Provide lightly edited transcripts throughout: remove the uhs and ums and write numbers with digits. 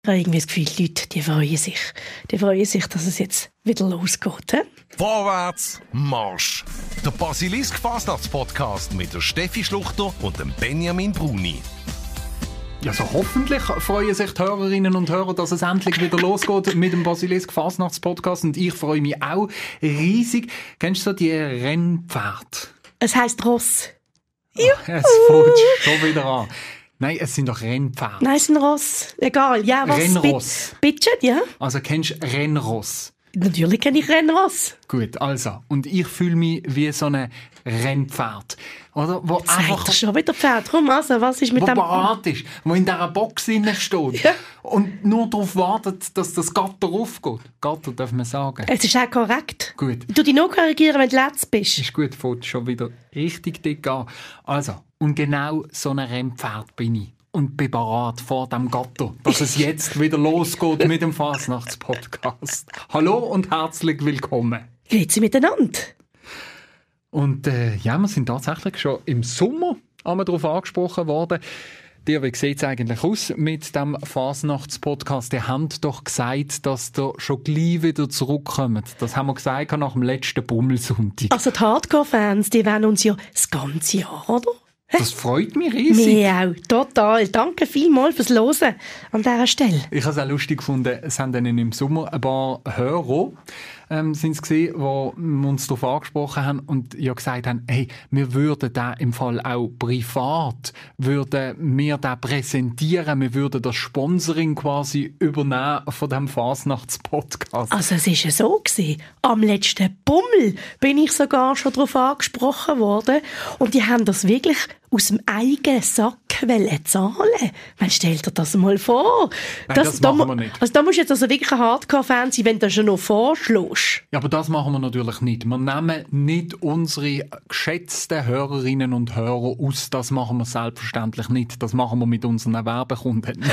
Ich habe irgendwie das Gefühl, die Leute, die freuen sich, dass es jetzt wieder losgeht. He? Vorwärts, Marsch! Der Basilisk-Fasnachts-Podcast mit der Steffi Schluchter und dem Benjamin Bruni. Ja, so hoffentlich freuen sich die Hörerinnen und Hörer, dass es endlich wieder losgeht mit dem Basilisk-Fasnachts-Podcast. Und ich freue mich auch riesig. Kennst du so die Rennpferde? Es heisst Ross. Es fängt schon wieder an. Nein, es sind doch Rennpferde. Nein, es sind Ross. Egal, ja, was? Rennross. Bitte, ja? Also kennst du Rennross? Natürlich kenne ich Rennross. Gut, also. Und ich fühle mich wie so ein Rennpferd. Oder? Wo Sagt er schon wieder Pferd. Komm, also, was ist mit dem... Wo bereit ist, wo in dieser Box steht. Ja. Und nur darauf wartet, dass das Gatter aufgeht. Gatter darf man sagen. Es ist auch korrekt. Gut. Du dich nur korrigieren, wenn du letzt bist. Ist gut, fängt schon wieder richtig dick an. Also, und genau so ein Rennpferd bin ich. Und bin bereit vor dem Gatter, dass es jetzt wieder losgeht mit dem Fasnachts-Podcast. Hallo und herzlich willkommen. Grüezi miteinander. Und ja, wir sind tatsächlich schon im Sommer darauf angesprochen worden. Wie sieht es eigentlich aus mit dem Fasnachts-Podcast? Die haben doch gesagt, dass ihr schon gleich wieder zurückkommt. Das haben wir gesagt nach dem letzten Bummelsonntag. Also die Hardcore-Fans, die wollen uns ja das ganze Jahr, oder? Das freut mich riesig. Mir auch, total. Danke vielmals fürs Hören an dieser Stelle. Ich habe es auch lustig gefunden, es haben dann im Sommer ein paar Hörer sind es gewesen, die uns darauf angesprochen haben und ja gesagt haben, hey, wir würden da im Fall auch privat, würden wir da präsentieren, wir würden das Sponsoring quasi übernehmen von dem Fasnachts-Podcast. Also es war ja so gewesen. Am letzten Bummel bin ich sogar schon darauf angesprochen worden und die haben das wirklich aus dem eigenen Sack zahlen. Weil stell dir das mal vor. Nein, das machen wir nicht. Also da musst du jetzt also wirklich ein Hardcore-Fan sein, wenn du das schon noch vorschlägst. Ja, aber das machen wir natürlich nicht. Wir nehmen nicht unsere geschätzten Hörerinnen und Hörer aus. Das machen wir selbstverständlich nicht. Das machen wir mit unseren Werbekunden.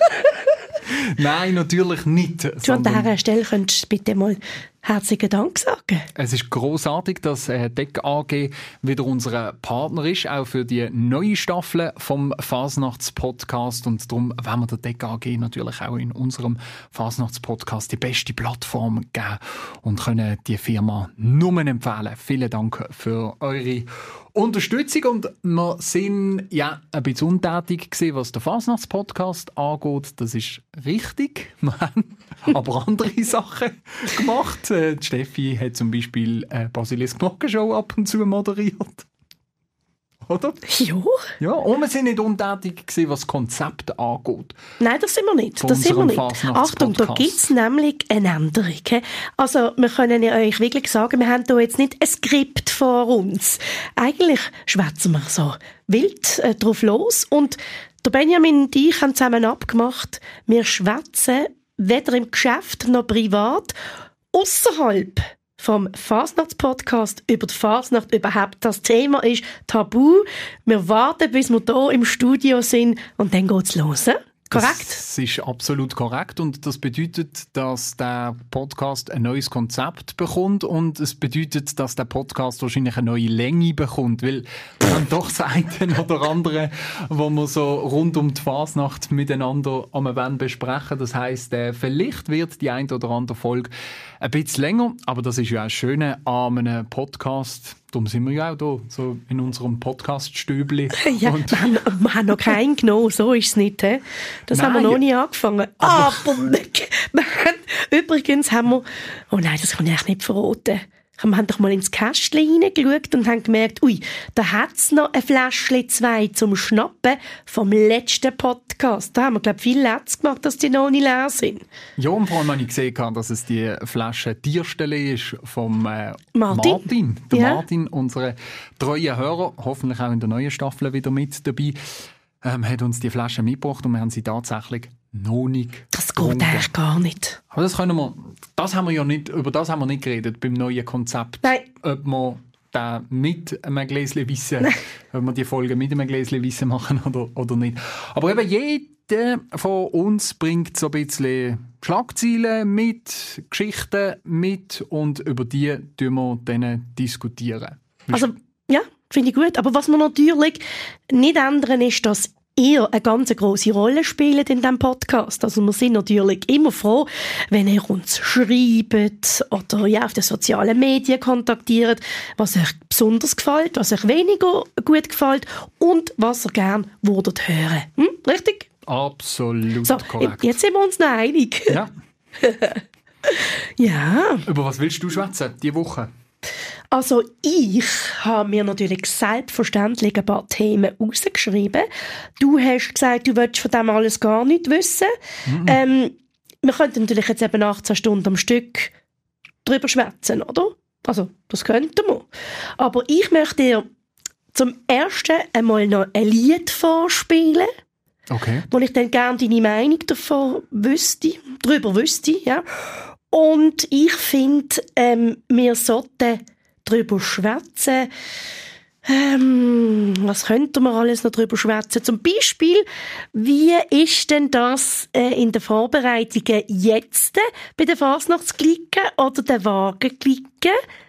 Nein, natürlich nicht. Du an dieser Stelle könntest du bitte mal herzlichen Dank sagen. Es ist grossartig, dass DEC AG wieder unser Partner ist, auch für die neue Staffel vom Fasnachts-Podcast. Und darum wollen wir der DEC AG natürlich auch in unserem Fasnachts-Podcast die beste Plattform geben und können die Firma nur empfehlen. Vielen Dank für eure Unterstützung. Und wir sind ja ein bisschen untätig gewesen, was den Fasnachts-Podcast angeht. Das ist richtig. Wir haben aber andere Sachen gemacht. Die Steffi hat zum Beispiel Basilisk Glockenshow ab und zu moderiert. Oder? Ja. Ja, und wir sind nicht untätig gewesen, was das Konzept angeht. Nein, das sind wir nicht. Achtung, da gibt es nämlich eine Änderung. Also, wir können ja euch wirklich sagen, wir haben hier jetzt nicht ein Skript vor uns. Eigentlich schwätzen wir so wild drauf los. Und der Benjamin und ich haben zusammen abgemacht, wir schwätzen weder im Geschäft noch privat, ausserhalb vom Fasnachts-Podcast über die Fasnacht überhaupt. Das Thema ist tabu. Wir warten, bis wir hier im Studio sind und dann geht's los. Korrekt? Das ist absolut korrekt und das bedeutet, dass der Podcast ein neues Konzept bekommt und es bedeutet, dass der Podcast wahrscheinlich eine neue Länge bekommt, weil wir haben doch das eine oder andere, wo wir so rund um die Fasnacht miteinander am besprechen. Das heisst, vielleicht wird die eine oder andere Folge ein bisschen länger, aber das ist ja auch das Schöne an einem Podcast. Darum sind wir ja auch hier, so in unserem Podcast-Stübli. Ja, wir haben noch keinen genommen, so ist es nicht. He? Das haben wir noch nie angefangen. Aber übrigens haben wir... Oh nein, das kann ich echt nicht verraten. Wir haben doch mal ins Kästchen hineingeschaut und haben gemerkt, ui, da hat es noch ein Fläschchen 2 zum Schnappen vom letzten Podcast. Da haben wir, glaube ich, viel Letzt gemacht, dass die noch nicht leer sind. Ja, und vor allem habe ich gesehen, dass es die Flasche Tierstelle ist vom Martin. Der ja. Martin, unsere treue Hörer, hoffentlich auch in der neuen Staffel wieder mit dabei, hat uns die Flasche mitgebracht und wir haben sie tatsächlich noch nicht Das geht eigentlich gar nicht. Aber das haben wir ja nicht, über das haben wir nicht geredet beim neuen Konzept. Nein. Ob wir da mit einem Gläschen Wissen, ob wir die Folge mit einem Gläschen Wissen machen oder nicht. Aber eben jeder von uns bringt so ein bisschen Schlagzeilen mit, Geschichten mit und über die dann diskutieren. Also, ja, finde ich gut. Aber was wir natürlich nicht ändern, ist, dass ihr eine ganz grosse Rolle spielt in diesem Podcast. Also wir sind natürlich immer froh, wenn ihr uns schreibt oder ja, auf den sozialen Medien kontaktiert, was euch besonders gefällt, was euch weniger gut gefällt und was ihr gerne würdet hören. Richtig? Absolut so, korrekt. Jetzt sind wir uns noch einig. Ja. Ja. Über was willst du schwätzen diese Woche? Also ich habe mir natürlich selbstverständlich ein paar Themen rausgeschrieben. Du hast gesagt, du willst von dem alles gar nicht wissen. Wir könnten natürlich jetzt eben 18 Stunden am Stück drüber schwätzen, oder? Also, das könnten wir. Aber ich möchte dir zum Ersten einmal noch ein Lied vorspielen. Okay. Wo ich dann gerne deine Meinung darüber wüsste, ja. Und ich finde, wir sollten darüber schwätzen. Was könnten wir alles noch darüber schwätzen? Zum Beispiel, wie ist denn das in den Vorbereitungen jetzt bei den Fasnachtsglicken oder den Wagenglicken?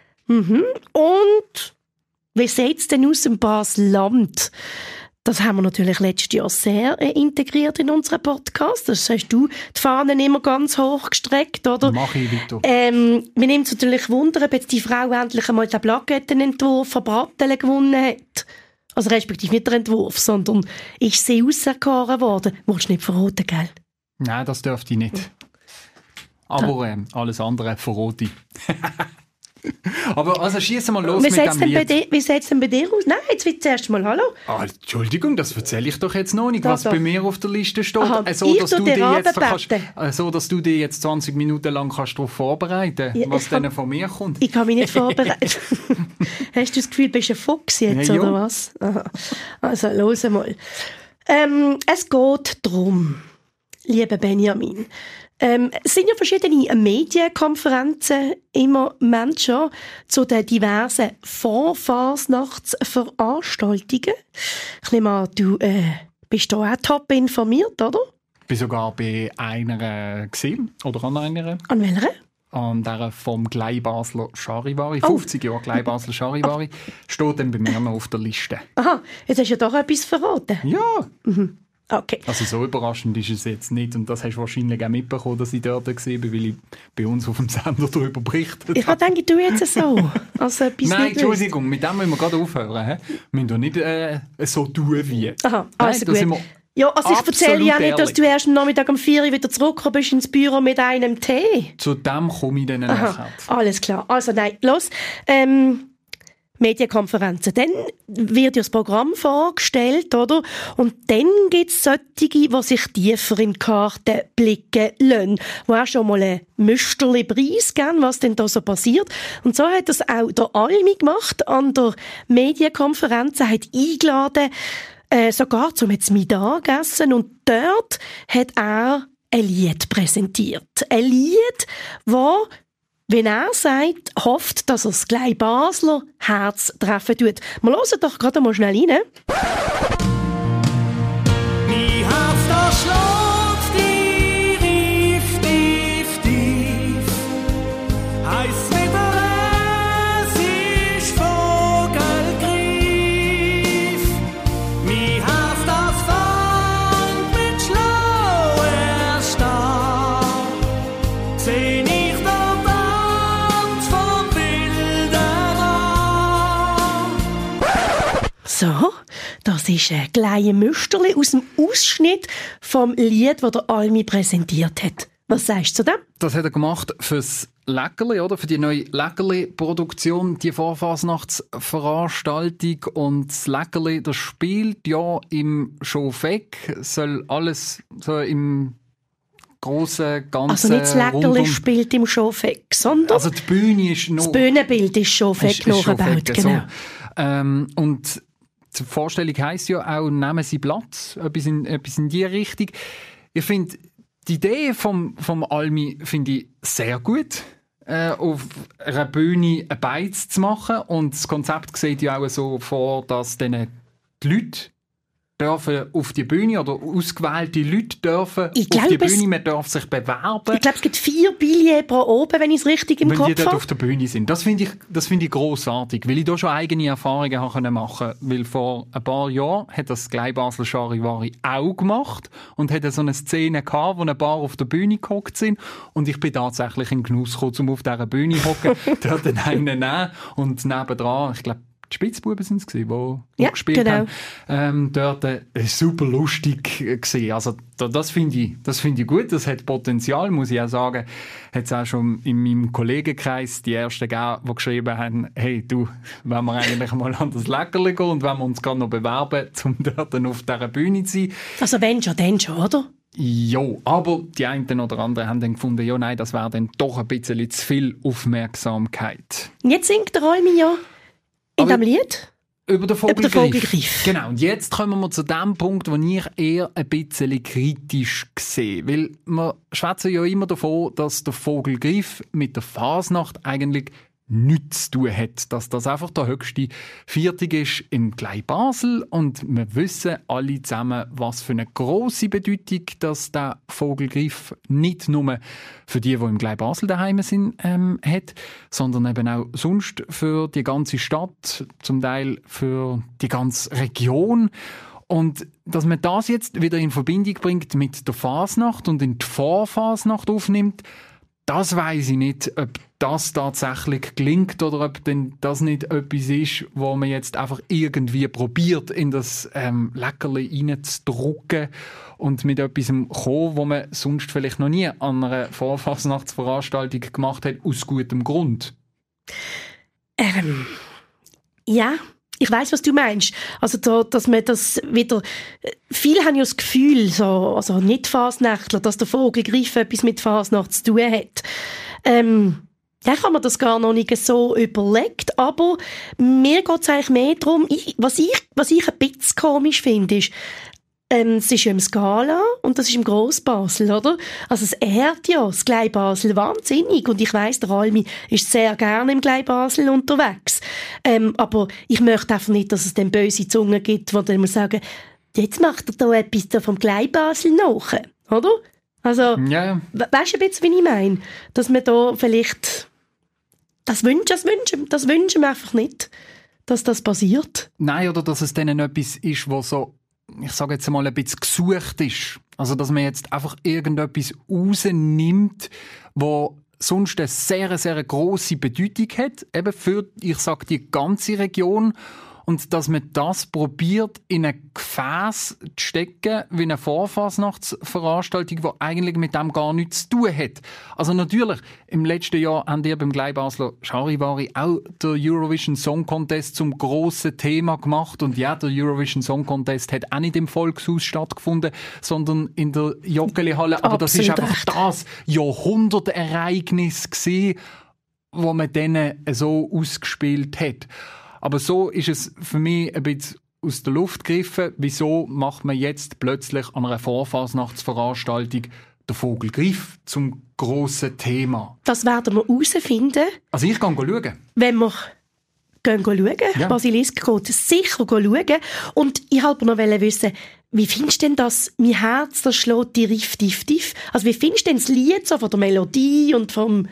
Und wie sieht es denn aus im Basel-Land? Das haben wir natürlich letztes Jahr sehr integriert in unseren Podcast. Das hast du die Fahnen immer ganz hoch gestreckt, oder? Mach ich weiter. Mir nimmt es natürlich Wunder, ob jetzt die Frau endlich einmal den Plakettenentwurf von Bratteln gewonnen hat. Also respektive nicht der Entwurf, sondern ist sie auserkoren worden. Willst du nicht verraten, gell? Nein, das dürfte ich nicht. Aber alles andere verrate ich. Aber also schieß mal los mit dem Lied. Wie sieht es denn bei dir aus? Nein, jetzt wird zuerst mal Hallo. Entschuldigung, das erzähle ich doch jetzt noch nicht, was bei mir auf der Liste steht. Aha, dass du dich jetzt 20 Minuten lang darauf vorbereiten kannst, was dann von mir kommt. Ich kann mich nicht vorbereiten. Hast du das Gefühl, du bist ein Fuchs jetzt, oder was? Aha. Also, los mal. Es geht darum, lieber Benjamin, es sind ja verschiedene Medienkonferenzen im Moment schon zu den diversen Vorfasnachtsveranstaltungen. Ich nehme an, du bist da auch top informiert, oder? Ich bin sogar bei einer gesehen, oder an einer. An welcher? An der vom Gleibasler Charivari, 50 Jahre Gleibasler Charivari, steht dann bei mir noch auf der Liste. Aha, jetzt hast du ja doch etwas verraten. Ja. Okay. Also so überraschend ist es jetzt nicht und das hast du wahrscheinlich auch mitbekommen, dass ich dort war, weil ich bei uns auf dem Sender darüber berichtet habe. Ich denke, du jetzt so. Also etwas Nein, nicht Entschuldigung, mit dem müssen wir gerade aufhören. Wir müssen doch nicht so tun wie. Aha, also Nein, gut. Ja, also ich erzähle ja nicht, dass du erst am Nachmittag um 4 Uhr wieder zurückgekommen bist ins Büro mit einem Tee. Zu dem komme ich dann nachher. Alles klar. Also nein, los. Medienkonferenzen. Dann wird ja das Programm vorgestellt, oder? Und dann gibt es solche, die sich tiefer in die Karten blicken lassen, die auch schon mal ein Müsterli-Preis geben, was denn da so passiert. Und so hat das auch der Almi gemacht an der Medienkonferenz. Er hat eingeladen, sogar zum jetzt Mittagessen. Und dort hat er ein Lied präsentiert. Ein Lied, das, wenn er sagt, hofft, dass er das Gleibasler Herz treffen tut. Wir hören doch gerade mal schnell rein. Mein Herz, da schlägt tief, tief, tief. Heißt wieder, es ist Vogelgrief. Mein Herz, das fängt mit schlauer Stab. Seh ich So, das ist ein kleines Müsterli aus dem Ausschnitt vom Lied, das der Almi präsentiert hat. Was sagst du zu dem? Das hat er gemacht fürs Leckerli, oder? Für die neue Leckerli-Produktion, die Vorfasnachtsveranstaltung. Und das Leckerli, das spielt ja im Schofeck, soll alles so im grossen, ganzen... Also nicht das Leckerli spielt im Schofeck, sondern... Also die Bühne ist noch... Das Bühnenbild ist Schofeck nachgebaut, genau. So. Und die Vorstellung heisst ja auch, nehmen Sie Platz, etwas in die Richtung. Ich finde, die Idee vom Almi finde ich sehr gut, auf einer Bühne ein Beiz zu machen. Und das Konzept sieht ja auch so vor, dass dann die Leute dürfen auf die Bühne oder ausgewählte Leute dürfen auf die Bühne, man darf sich bewerben. Ich glaube, es gibt 4 Billets pro oben, wenn ich es richtig im Kopf habe. Wenn die dort auf der Bühne sind. Das finde ich grossartig, weil ich da schon eigene Erfahrungen machen konnte. Weil vor ein paar Jahren hat das Glei-Basel Charivari auch gemacht und hat so eine Szene gehabt, wo ein paar auf der Bühne gehockt sind und ich bin tatsächlich in Genuss gekommen, um auf dieser Bühne zu hocken, dort einen nehmen und nebendran, ich glaube, die Spitzbuben waren es, die gespielt haben. Dort super lustig gewesen. Also das finde ich gut. Das hat Potenzial, muss ich auch sagen. Hat es auch schon in meinem Kollegenkreis die Ersten gegeben, die geschrieben haben, hey du, wollen wir eigentlich mal an das Leckerli gehen und wollen wir uns gerade noch bewerben, um dort auf dieser Bühne zu sein. Also wenn schon, dann schon, oder? Ja, aber die einen oder anderen haben dann gefunden, ja nein, das wäre dann doch ein bisschen zu viel Aufmerksamkeit. Und jetzt singt der Rolmi ja in diesem Lied? Über den Vogelgriff. Vogelgriff. Genau, und jetzt kommen wir zu dem Punkt, wo ich eher ein bisschen kritisch sehe. Weil wir schwätzen ja immer davon, dass der Vogelgriff mit der Fasnacht eigentlich nichts zu tun hat. Dass das einfach der höchste Viertag ist im Glei-Basel. Und wir wissen alle zusammen, was für eine grosse Bedeutung dass der Vogelgriff nicht nur für die im Glei-Basel daheim sind, hat, sondern eben auch sonst für die ganze Stadt, zum Teil für die ganze Region. Und dass man das jetzt wieder in Verbindung bringt mit der Fasnacht und in die Vorfasnacht aufnimmt, das weiss ich nicht, ob das tatsächlich gelingt oder ob denn das nicht etwas ist, wo man jetzt einfach irgendwie probiert, in das Leckerli reinzudrücken und mit etwas kommen, wo man sonst vielleicht noch nie an einer Vorfasnachtsveranstaltung gemacht hat, aus gutem Grund. Ja. Ich weiss, was du meinst. Also, dass man das wieder, viele haben ja das Gefühl, also nicht Fasnächtler, dass der Vogelgriff etwas mit Fasnacht zu tun hat. Ja, ich habe mir das gar noch nicht so überlegt, aber mir geht es eigentlich mehr darum, was ich ein bisschen komisch finde, ist, es ist ja im Skala und das ist im Grossbasel, oder? Also es ehrt ja das Glei-Basel wahnsinnig und ich weiss, der Almi ist sehr gerne im Glei-Basel unterwegs. Aber ich möchte einfach nicht, dass es dann böse Zungen gibt, die dann sagen, jetzt macht er da etwas vom Glei-Basel nach, oder? Also, ja. Weißt du ein bisschen, wie ich meine? Dass man da vielleicht das wünschen wir einfach nicht, dass das passiert. Nein, oder dass es dann etwas ist, was so, ich sage jetzt mal, ein bisschen gesucht ist. Also, dass man jetzt einfach irgendetwas rausnimmt, wo sonst eine sehr, sehr grosse Bedeutung hat, eben für, ich sage, die ganze Region. Und dass man das probiert, in ein Gefäß zu stecken, wie eine Vorfasnachtsveranstaltung, die eigentlich mit dem gar nichts zu tun hat. Also natürlich, im letzten Jahr haben die beim Glei-Basler Charivari auch der Eurovision Song Contest zum grossen Thema gemacht. Und ja, der Eurovision Song Contest hat auch nicht im Volkshaus stattgefunden, sondern in der Joggeli-Halle. Aber das ist einfach das Jahrhundertereignis gewesen, das man dann so ausgespielt hat. Aber so ist es für mich ein bisschen aus der Luft gegriffen. Wieso macht man jetzt plötzlich an einer Vorfasnachtsveranstaltung den Vogelgriff zum grossen Thema? Das werden wir herausfinden. Also ich gehe schauen. Wenn wir schauen, ja. Basilisk geht sicher schauen. Und ich wollte noch wissen, wie findest du denn das, mein Herz, das schlägt die Riff, tief, tief? Also wie findest du denn das Lied so von der Melodie und von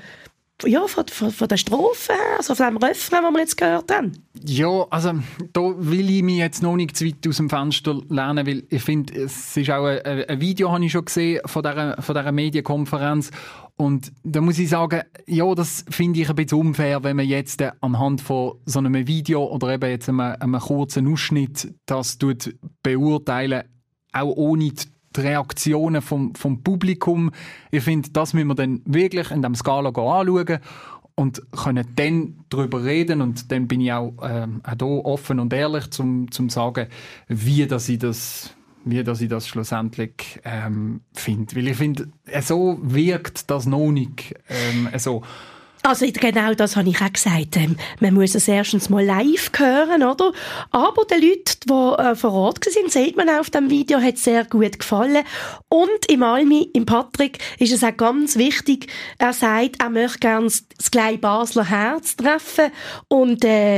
der Strophe, also von dem Refrain, den wir jetzt gehört haben? Ja, also da will ich mich jetzt noch nicht zu weit aus dem Fenster lehnen, weil ich finde, es ist auch ein Video, habe ich schon gesehen, von dieser Medienkonferenz. Und da muss ich sagen, ja, das finde ich ein bisschen unfair, wenn man jetzt anhand von so einem Video oder eben jetzt einem kurzen Ausschnitt das beurteilen, auch ohne die Reaktionen vom Publikum. Ich finde, das müssen wir dann wirklich in diesem Skala anschauen und können dann darüber reden. Und dann bin ich auch hier offen und ehrlich, zum sagen, wie ich das schlussendlich finde. Weil ich finde, so wirkt das noch nicht so. Also genau das habe ich auch gesagt. Man muss es erstens mal live hören, oder? Aber den Leuten, die vor Ort waren, sieht man auch auf dem Video, hat es sehr gut gefallen. Und im Almi, im Patrick, ist es auch ganz wichtig, er sagt, er möchte gerne das Glei-Basler Herz treffen und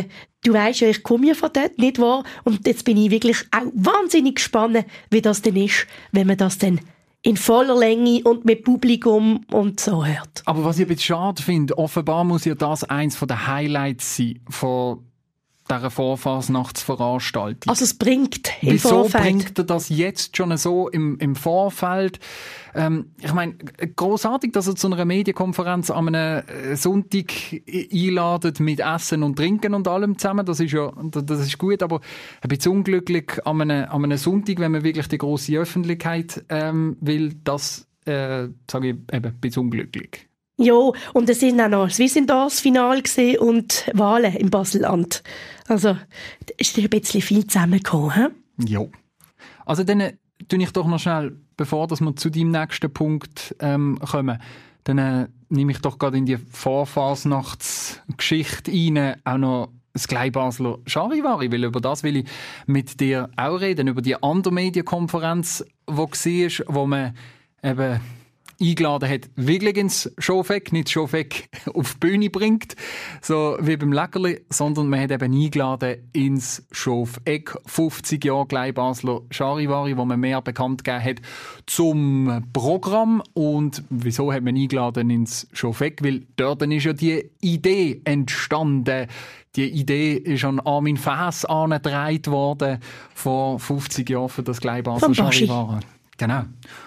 du weisst ja, ich komme ja von dort, nicht wahr? Und jetzt bin ich wirklich auch wahnsinnig gespannt, wie das denn ist, wenn man das dann in voller Länge und mit Publikum und so hört. Aber was ich ein bisschen schade finde, offenbar muss ja das eins der Highlights sein von dieser Vorfasnachtsveranstaltung. Also es bringt im Vorfeld. Wieso bringt er das jetzt schon so im Vorfeld? Ich meine, grossartig, dass er zu einer Medienkonferenz an einem Sonntag einladet mit Essen und Trinken und allem zusammen. Das ist gut, aber ein bisschen unglücklich an einem Sonntag, wenn man wirklich die grosse Öffentlichkeit will, das sage ich eben ein bisschen unglücklich. Ja, und es sind auch noch das Finale und Wahlen im Baselland. Also, es ist ein bisschen viel zusammengekommen. He? Ja. Also dann tue ich doch noch schnell, bevor dass wir zu deinem nächsten Punkt kommen, dann nehme ich doch gerade in die Vorfasnachtsgeschichte rein, auch noch das Gleibasler Charivari, weil über das will ich mit dir auch reden, über die andere Medienkonferenz, die war, wo man eben eingeladen hat, wirklich ins Schofeck, nicht Schofeck auf die Bühne bringt, so wie beim Leckerli, sondern man hat eben eingeladen ins Schofeck, 50 Jahre Gleibasler Charivari, wo man mehr bekannt gegeben hat zum Programm. Und wieso hat man eingeladen ins Schofeck? Weil dort ist ja die Idee entstanden. Die Idee ist an Armin Faes angetragen worden, vor 50 Jahren für das Gleibasler Charivari. Genau.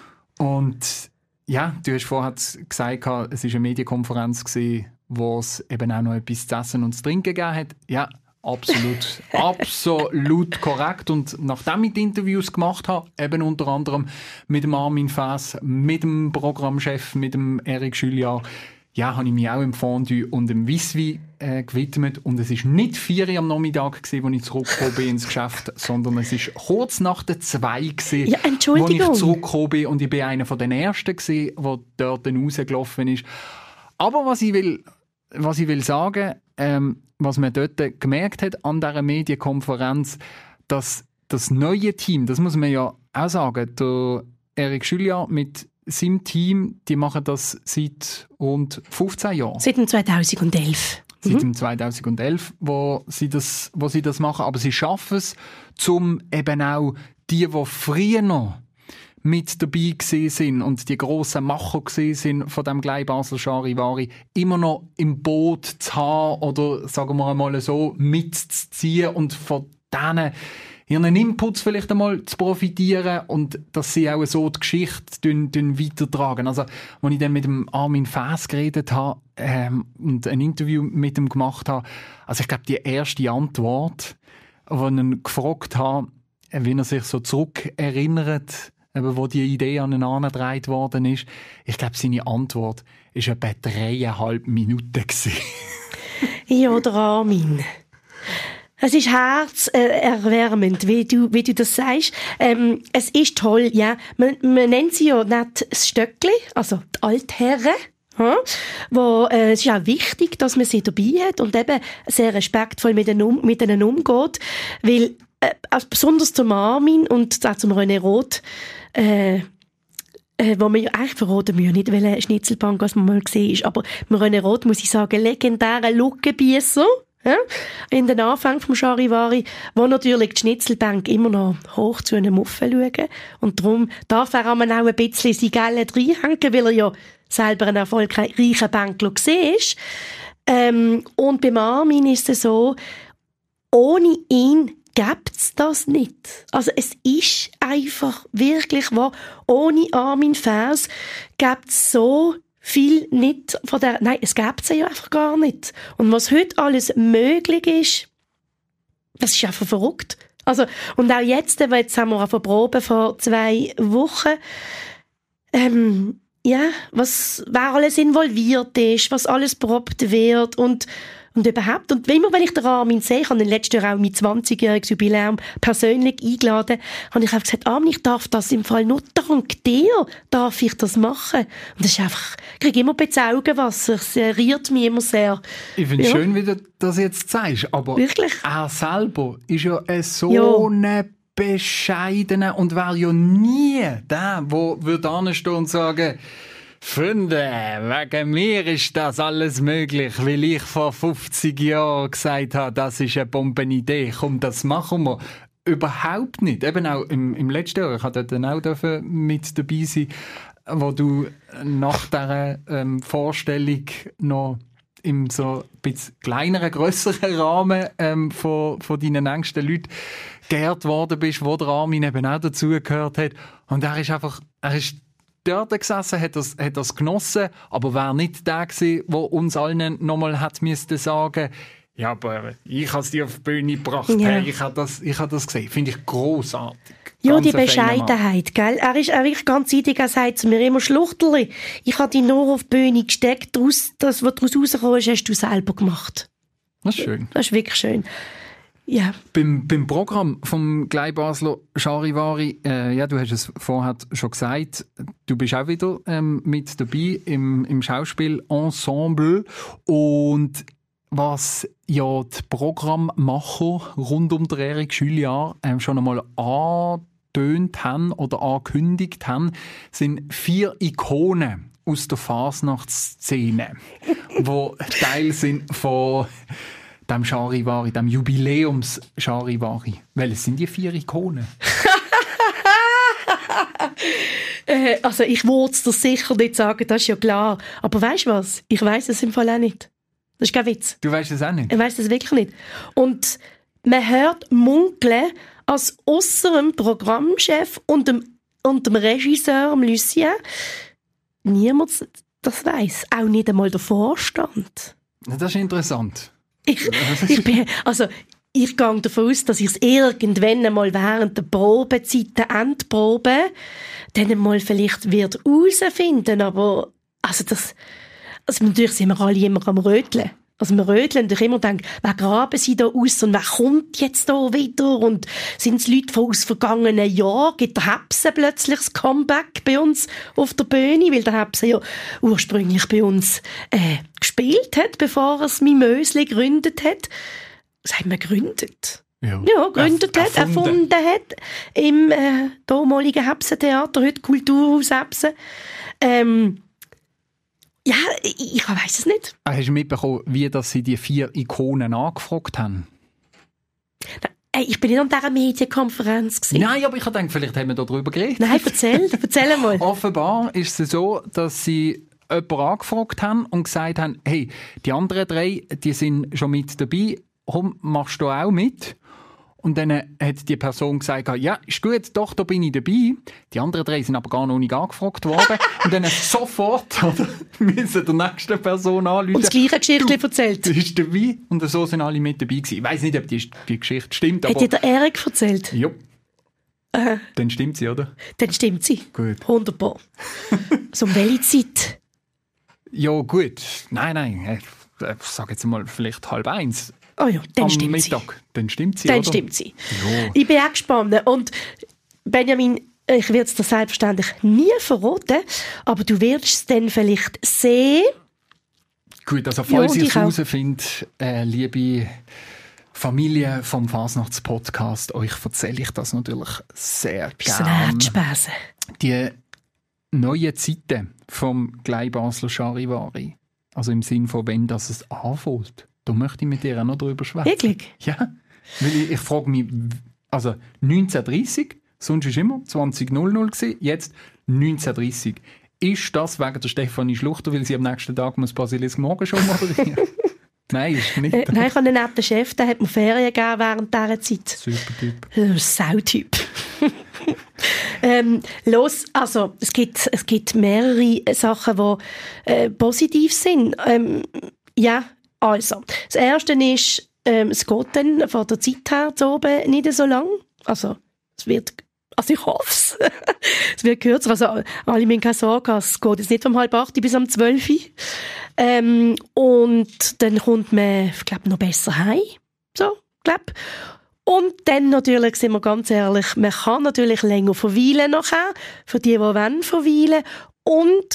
Und ja, du hast vorhin gesagt, es war eine Medienkonferenz, wo es eben auch noch etwas zu essen und zu trinken gegeben hat. Ja, absolut, absolut korrekt. Und nachdem ich die Interviews gemacht habe, eben unter anderem mit dem Armin Faes, mit dem Programmchef, mit dem Eric Julliard, ja, habe ich mich auch im Fondue und dem Weisswein gewidmet. Und es war nicht 4 Uhr am Nachmittag, als ich zurückgekommen bin ins Geschäft, sondern es war kurz nach der 2 Uhr, ja, als ich zurückgekommen bin. Und ich war einer von den Ersten, der dort rausgelaufen ist. Aber was ich will sagen, was man dort gemerkt hat an dieser Medienkonferenz, dass das neue Team, das muss man ja auch sagen, der Eric Julliard mit seinem Team, die machen das seit rund 15 Jahren. Seit dem 2011. Seit dem 2011, wo sie das machen. Aber sie schaffen es, um eben auch die früher noch mit dabei sind und die grossen Macher sind von dem Gleibasler Charivari, immer noch im Boot zu haben oder, sagen wir einmal so, mitzuziehen und von denen ihren Inputs vielleicht einmal zu profitieren und dass sie auch so die Geschichte weitertragen. Also, als ich dann mit dem Armin Faes geredet habe und ein Interview mit ihm gemacht habe, also ich glaube, die erste Antwort, die ich ihn gefragt habe, wie er sich so zurückerinnert, wo die Idee an ihn herangetragen worden ist, ich glaube, seine Antwort war etwa 3,5 Minuten. Ja, der Armin. Es ist herzerwärmend, wie du das sagst. Es ist toll, ja. Man nennt sie ja nicht das Stöckli, also die Altherren. Es ist auch wichtig, dass man sie dabei hat und eben sehr respektvoll mit ihnen umgeht. Weil, besonders zum Armin und auch zum René Roth, wo man ja eigentlich verraten müssen, nicht welche Schnitzelbank, was man mal gesehen ist. Aber René Roth, muss ich sagen, legendäre Luckenbiesser. Ja? In den Anfang vom Charivari, wo natürlich die Schnitzelbank immer noch hoch zu einem Muffen schauen. Und darum darf er auch ein bisschen sein Geld reinhängen, weil er ja selber ein erfolgreicher Bankler war. Und beim Armin ist es so, ohne ihn gibt's das nicht. Also es ist einfach wirklich wahr, ohne Armin Faes gibt's so viel nicht von der, nein, es gäbe es ja einfach gar nicht. Und was heute alles möglich ist, das ist einfach verrückt. Also, und auch jetzt haben wir auch Proben vor 2 Wochen, wer alles involviert ist, was alles probt wird und überhaupt. Und immer, wenn ich den Armin sehe, ich habe ihn letztes Jahr auch mit 20-jähriges Jubiläum persönlich eingeladen, habe ich auch gesagt, Armin, ich darf das im Fall nur dank dir, darf ich das machen. Und das ist einfach, ich kriege immer Augenwasser, es rührt mich immer sehr. Ich finde es schön, wie du das jetzt sagst, aber wirklich? Er selber ist ja ein bescheidener und wäre ja nie der, der würde anstehen und sagen, Freunde, wegen mir ist das alles möglich, weil ich vor 50 Jahren gesagt habe, das ist eine Bombenidee. Komm, das machen wir. Überhaupt nicht. Eben auch im letzten Jahr, ich durfte dann auch mit dabei sein, wo du nach dieser Vorstellung noch im so ein bisschen kleineren, grösseren Rahmen von deinen engsten Leuten geehrt worden bist, wo der Armin eben auch dazugehört hat. Und er ist dort gesessen, hat das genossen, aber wäre nicht der gewesen, der uns allen nochmal hat müssen sagen, ja, aber ich habe es dir auf die Bühne gebracht, ja. Hey, ich habe das gesehen. Finde ich grossartig. Ja, die Bescheidenheit, gell? Er ist wirklich ganz eidig, er sagt zu mir immer, Schluchterli, ich habe dich nur auf die Bühne gesteckt, das, was daraus rausgekommen ist, hast du selber gemacht. Das ist schön. Das ist wirklich schön. Ja. Beim Programm vom Gleibasler Charivari, ja, du hast es vorher schon gesagt, du bist auch wieder mit dabei im Schauspielensemble und was ja die Programmmacher rund um den Erik Schüljahr schon einmal angetönt haben oder angekündigt haben, sind 4 Ikonen aus der Fasnachtsszene, die Teil sind von dem Charivari, dem Jubiläums-Charivari. Welches sind die 4 Ikonen? Also ich wollte es dir sicher nicht sagen, das ist ja klar. Aber weißt du was? Ich weiss es im Fall auch nicht. Das ist kein Witz. Du weißt es auch nicht? Ich weiss es wirklich nicht. Und man hört munkeln, als ausser dem Programmchef und dem Regisseur, dem Lucien, niemand das weiss. Auch nicht einmal der Vorstand. Das ist interessant. Ich gehe davon aus, dass ich es irgendwann einmal während der Probezeit, der Endprobe, dann einmal vielleicht wird herausfinden. Aber natürlich sind wir alle immer am Röteln. Also wir röteln und ich immer denke, wer graben sie da aus und wer kommt jetzt da wieder? Und sind es Leute von aus vergangenen Jahren? Gibt der Hepse plötzlich das Comeback bei uns auf der Bühne? Weil der Hepse ja ursprünglich bei uns gespielt hat, bevor er das Mimösli gegründet hat. Was haben wir gegründet? Ja, gegründet hat, erfunden hat. Im damaligen Hepse-Theater, heute Kulturhaus Hepse. Ja, ich weiss es nicht. Hast du mitbekommen, wie dass sie die 4 Ikonen angefragt haben? Ich bin nicht an dieser Medienkonferenz gewesen. Nein, aber ich habe gedacht, vielleicht haben wir darüber geredet. Nein, erzähl mal. Offenbar ist es so, dass sie jemanden angefragt haben und gesagt haben, hey, die anderen 3, die sind schon mit dabei, komm, machst du auch mit? Und dann hat die Person gesagt, ja, ist gut, doch, da bin ich dabei. Die anderen 3 sind aber gar noch nicht angefragt worden. Und dann sofort müssen der nächsten Person anrufen. Und das gleiche Geschichte erzählt. Du bist dabei. Und so sind alle mit dabei gewesen. Ich weiss nicht, ob die Geschichte stimmt. Hat dir der Erik erzählt? Ja. Dann stimmt sie, oder? Dann stimmt sie. Gut. 100%. So um welche Zeit? Ja, gut. Nein. Ich sage jetzt mal vielleicht 12:30. Oh ja, dann am stimmt Mittag. sie. Dann stimmt sie, Dann oder? stimmt sie. Ja. Ich bin auch gespannt. Und Benjamin, ich werde es dir selbstverständlich nie verraten, aber du wirst es dann vielleicht sehen. Gut, also falls ihr es herausfindet, liebe Familie vom Fasnachtspodcast, euch erzähle ich das natürlich sehr gerne. Die neuen Zeiten vom Gleibasler Charivari, also im Sinn von wenn das es anfängt, da möchte ich mit dir auch noch drüber schwätzen. Wirklich? Ja, weil ich frage mich, also 1930, sonst war es immer 20:00 gewesen, jetzt 19:30. Ist das wegen der Stefanie Schluchter, weil sie am nächsten Tag das Basilisk Morgen schon moderieren? Nein, ist nicht. Nein, ich habe einen netten Chef, der hat mir Ferien gegeben während dieser Zeit. Super Typ. Sautyp. Es gibt mehrere Sachen, die positiv sind. Also, das Erste ist, es geht dann von der Zeit her zu oben nicht so lang. Also ich hoffe es. Es wird kürzer. Also, alle müssen keine Sorge haben. Es geht jetzt nicht um 7:30 bis um 12 Uhr. Und dann kommt man, ich glaube, noch besser heim. So, glaube. Und dann natürlich, sind wir ganz ehrlich, man kann natürlich länger verweilen nachher, für die wollen verweilen. Und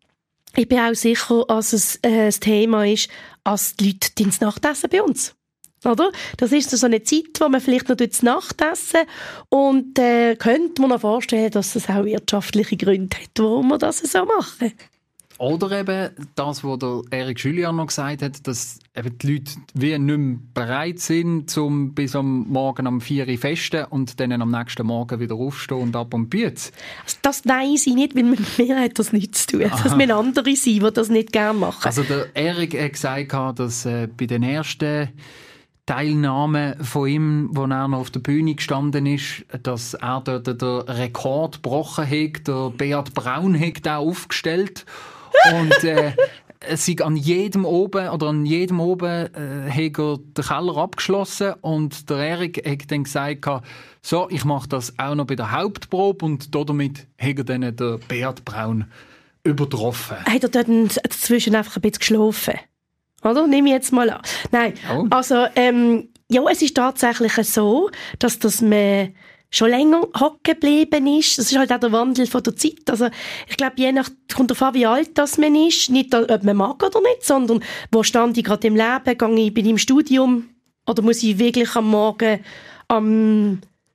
ich bin auch sicher, dass es ein Thema ist, als die Leute Dienstnachtessen bei uns. Oder? Das ist so eine Zeit, wo man vielleicht noch durch die Nacht essen und könnte man noch vorstellen, dass es auch wirtschaftliche Gründe hat, warum wir das so machen. Oder eben das, was der Erik Julian noch gesagt hat, dass eben die Leute wie nicht mehr bereit sind, bis am Morgen um 4 Uhr festen und dann am nächsten Morgen wieder aufstehen und ab und Bütz. Also das weiss ich nicht, weil mit mir hat das nichts zu tun. Das müssen andere sein, die das nicht gerne machen. Also der Erik hat gesagt, dass bei den ersten Teilnahmen von ihm, wo er noch auf der Bühne gestanden ist, dass er dort den Rekord gebrochen hat. Der Beat Braun hat auch aufgestellt. Und es ist an jedem oben hat er den Keller abgeschlossen und der Erik hat dann gesagt, so, ich mache das auch noch bei der Hauptprobe und damit hat er dann den Beat Braun übertroffen. Hat er dort dazwischen einfach ein bisschen geschlafen? Oder? Nehme ich jetzt mal an. Nein, also ja, es ist tatsächlich so, dass man schon länger hocken geblieben ist. Das ist halt auch der Wandel von der Zeit. Also, ich glaube, kommt darauf an, wie alt das man ist. Nicht, ob man mag oder nicht, sondern wo stand ich gerade im Leben? Gehe ich bei im Studium? Oder muss ich wirklich am Morgen am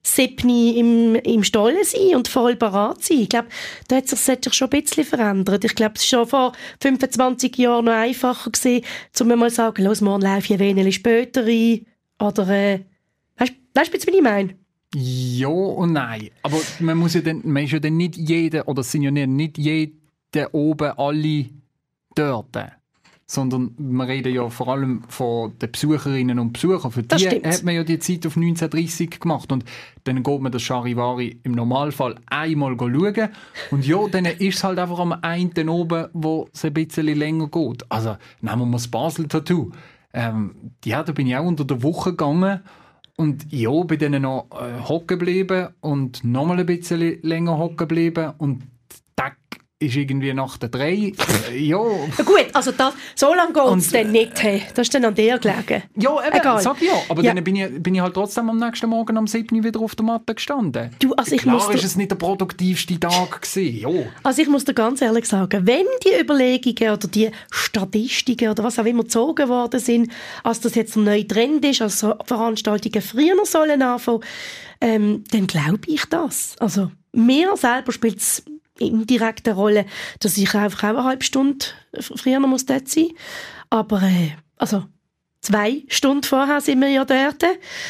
7 im Stall sein und voll parat sein? Ich glaube, da hat sich schon ein bisschen verändert. Ich glaube, es war schon vor 25 Jahren noch einfacher gewesen, um mal zu sagen, los, morgen laufe ich ein wenig später ein. Oder, weißt du, wie ich meine? Ja und nein. Aber man ist ja dann nicht jeder, oder es sind ja nicht jeder oben alle dort. Sondern wir reden ja vor allem von den Besucherinnen und Besuchern. Für die hat man ja die Zeit auf 19:30 gemacht. Und dann geht man das Charivari im Normalfall einmal schauen. Und ja, dann ist es halt einfach am einen oben, wo es ein bisschen länger geht. Also nehmen wir mal das Basel-Tattoo. Da bin ich auch unter der Woche gegangen. Und ja, bin dann noch hocken geblieben und nochmal ein bisschen länger hocken geblieben. Und der Tag ist irgendwie nach der 3. Ja. Gut, also so lange geht es dann nicht. Das ist dann an dir gelegen. Ja, eben, sag ich ja. Aber dann bin ich halt trotzdem am nächsten Morgen um 7 wieder auf der Matte gestanden. Klar ist es nicht der produktivste Tag gewesen. Ja. Also ich muss dir ganz ehrlich sagen, wenn die Überlegungen oder die Statistiken oder was auch immer gezogen worden sind, als das jetzt ein neuer Trend ist, also Veranstaltungen früher sollen anfangen, dann glaube ich das. Also mir selber spielt es indirekte Rolle, dass ich einfach auch eine halbe Stunde früher noch dort sein muss. Aber also 2 Stunden vorher sind wir ja dort.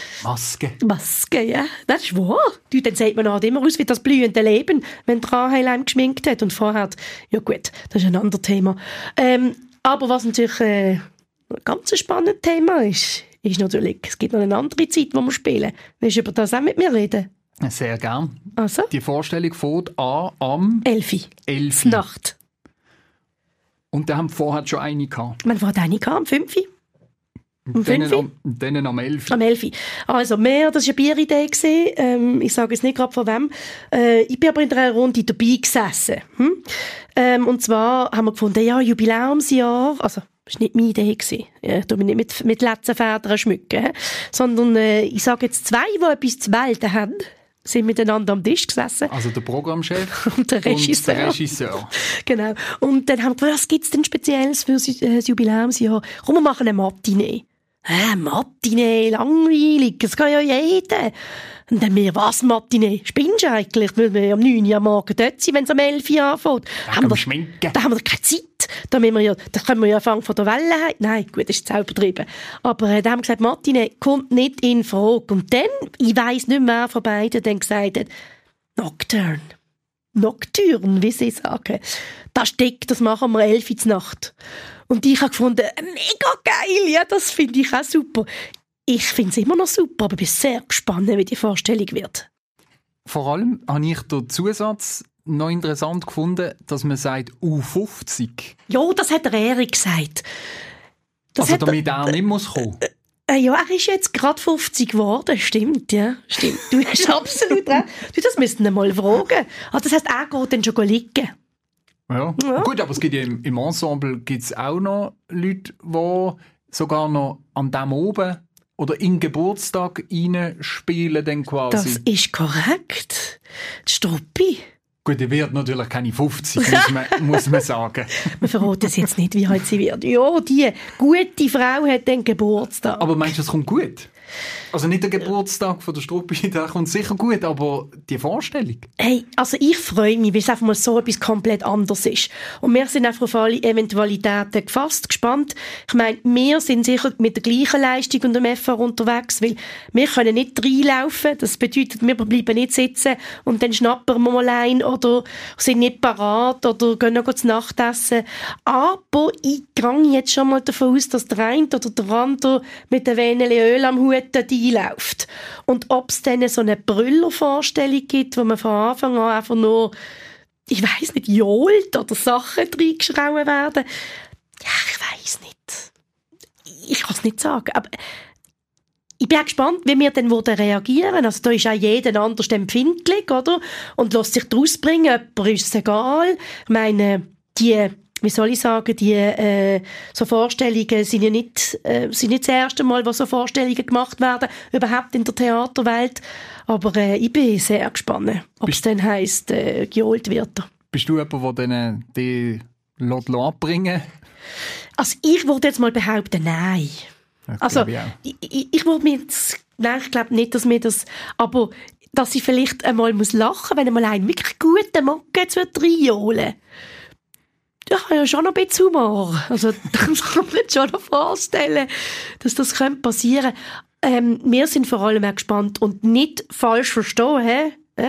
Maske, ja. Das ist wahr. Dann sieht man halt immer aus wie das blühende Leben, wenn Rahel einem geschminkt hat. Und vorher, ja gut, das ist ein anderes Thema. Aber was natürlich ein ganz spannendes Thema ist natürlich, es gibt noch eine andere Zeit, wo wir spielen. Willst du über das auch mit mir reden? Sehr gern. Also? Die Vorstellung fängt an am 11. Nacht. Und da haben wir vorher schon eine gehabt. Wir haben vorher eine gehabt, am 5. Und dann am 11. Am 11. Also mehr, das war eine Bieridee. Ich sage jetzt nicht gerade von wem. Ich bin aber in einer Runde dabei gesessen. Und zwar haben wir gefunden, ja, Jubiläumsjahr, also das war nicht meine Idee. Ja, ich tue mich nicht mit Letzenfedern schmücken. Sondern ich sage jetzt 2, die etwas zu melden haben, sind miteinander am Tisch gesessen. Also der Programmchef und der Regisseur. Genau. Und dann haben wir gefragt, was gibt es denn Spezielles für das Jubiläumsjahr? Komm, wir machen eine Matinee. Matinee, langweilig, das kann ja jeder. Und dann wir, was Matinee? Spinnst du eigentlich? Weil wir am 9 Uhr am Morgen dort sind, wenn es am 11 Uhr anfängt. Da haben wir keine Zeit. Da können wir ja anfangen von der Welle haben. Nein, gut, das ist jetzt auch übertrieben. Aber da haben wir gesagt, Matinee kommt nicht in Frage. Und dann, ich weiss nicht mehr von beiden, dann gesagt hat, Nocturne, wie sie sagen. Das machen wir 11 Uhr Nacht. Und ich habe gefunden, mega geil, ja, das finde ich auch super. Ich finde es immer noch super, aber bin sehr gespannt, wie die Vorstellung wird. Vor allem habe ich den Zusatz noch interessant gefunden, dass man sagt U50. Ja, das hat der Erik gesagt. Also damit er nicht muss kommen. Ja, er ist jetzt gerade 50 geworden, stimmt, ja. Stimmt. Du hast absolut recht. Das müssten wir mal fragen. Das heisst, er geht dann schon liegen. Ja. Gut, aber es gibt ja im Ensemble gibt's auch noch Leute, die sogar noch an dem oben oder in Geburtstag spielen dann quasi. Das ist korrekt. Die Struppi. Gut, er wird natürlich keine 50, muss man sagen. Wir verraten es jetzt nicht, wie alt sie wird. Ja, die gute Frau hat den Geburtstag. Aber meinst du, es kommt gut? Also nicht der Geburtstag von der Struppi, der kommt sicher gut, aber die Vorstellung? Hey, also ich freue mich, weil es einfach mal so etwas komplett anderes ist. Und wir sind einfach auf alle Eventualitäten gefasst, gespannt. Ich meine, wir sind sicher mit der gleichen Leistung und dem FR unterwegs, weil wir können nicht reinlaufen. Das bedeutet, wir bleiben nicht sitzen und dann schnappern wir mal ein oder sind nicht parat oder gehen noch zu Nacht essen. Aber ich gehe jetzt schon mal davon aus, dass der eine oder der andere mit einem Wäneli Öl am Hut einläuft. Und ob es dann so eine Brüllervorstellung gibt, wo man von Anfang an einfach nur, ich weiss nicht, johlt oder Sachen reingeschrauen werden, ja, ich weiss nicht. Ich kann es nicht sagen. Aber ich bin auch gespannt, wie wir dann reagieren. Also da ist auch jeder anders empfindlich, oder? Und lässt sich daraus bringen, jemand ist es egal. Ich meine, wie soll ich sagen, so Vorstellungen sind ja nicht das erste Mal, wo so Vorstellungen gemacht werden, überhaupt in der Theaterwelt. Aber ich bin sehr gespannt, ob es dann heisst, geholt wird. Bist du jemand, der die abbringen lässt? Also ich würde jetzt mal behaupten, nein. Also ich würde mir jetzt, nein, ich glaube nicht, dass mir das, aber dass ich vielleicht einmal lachen muss, wenn einmal einen wirklich guten Mocken jetzt reinholen will. Ja, ich habe ja schon noch ein bisschen Humor. Also, das kann man sich schon noch vorstellen, dass das passieren könnte. Wir sind vor allem auch gespannt und nicht falsch verstehen.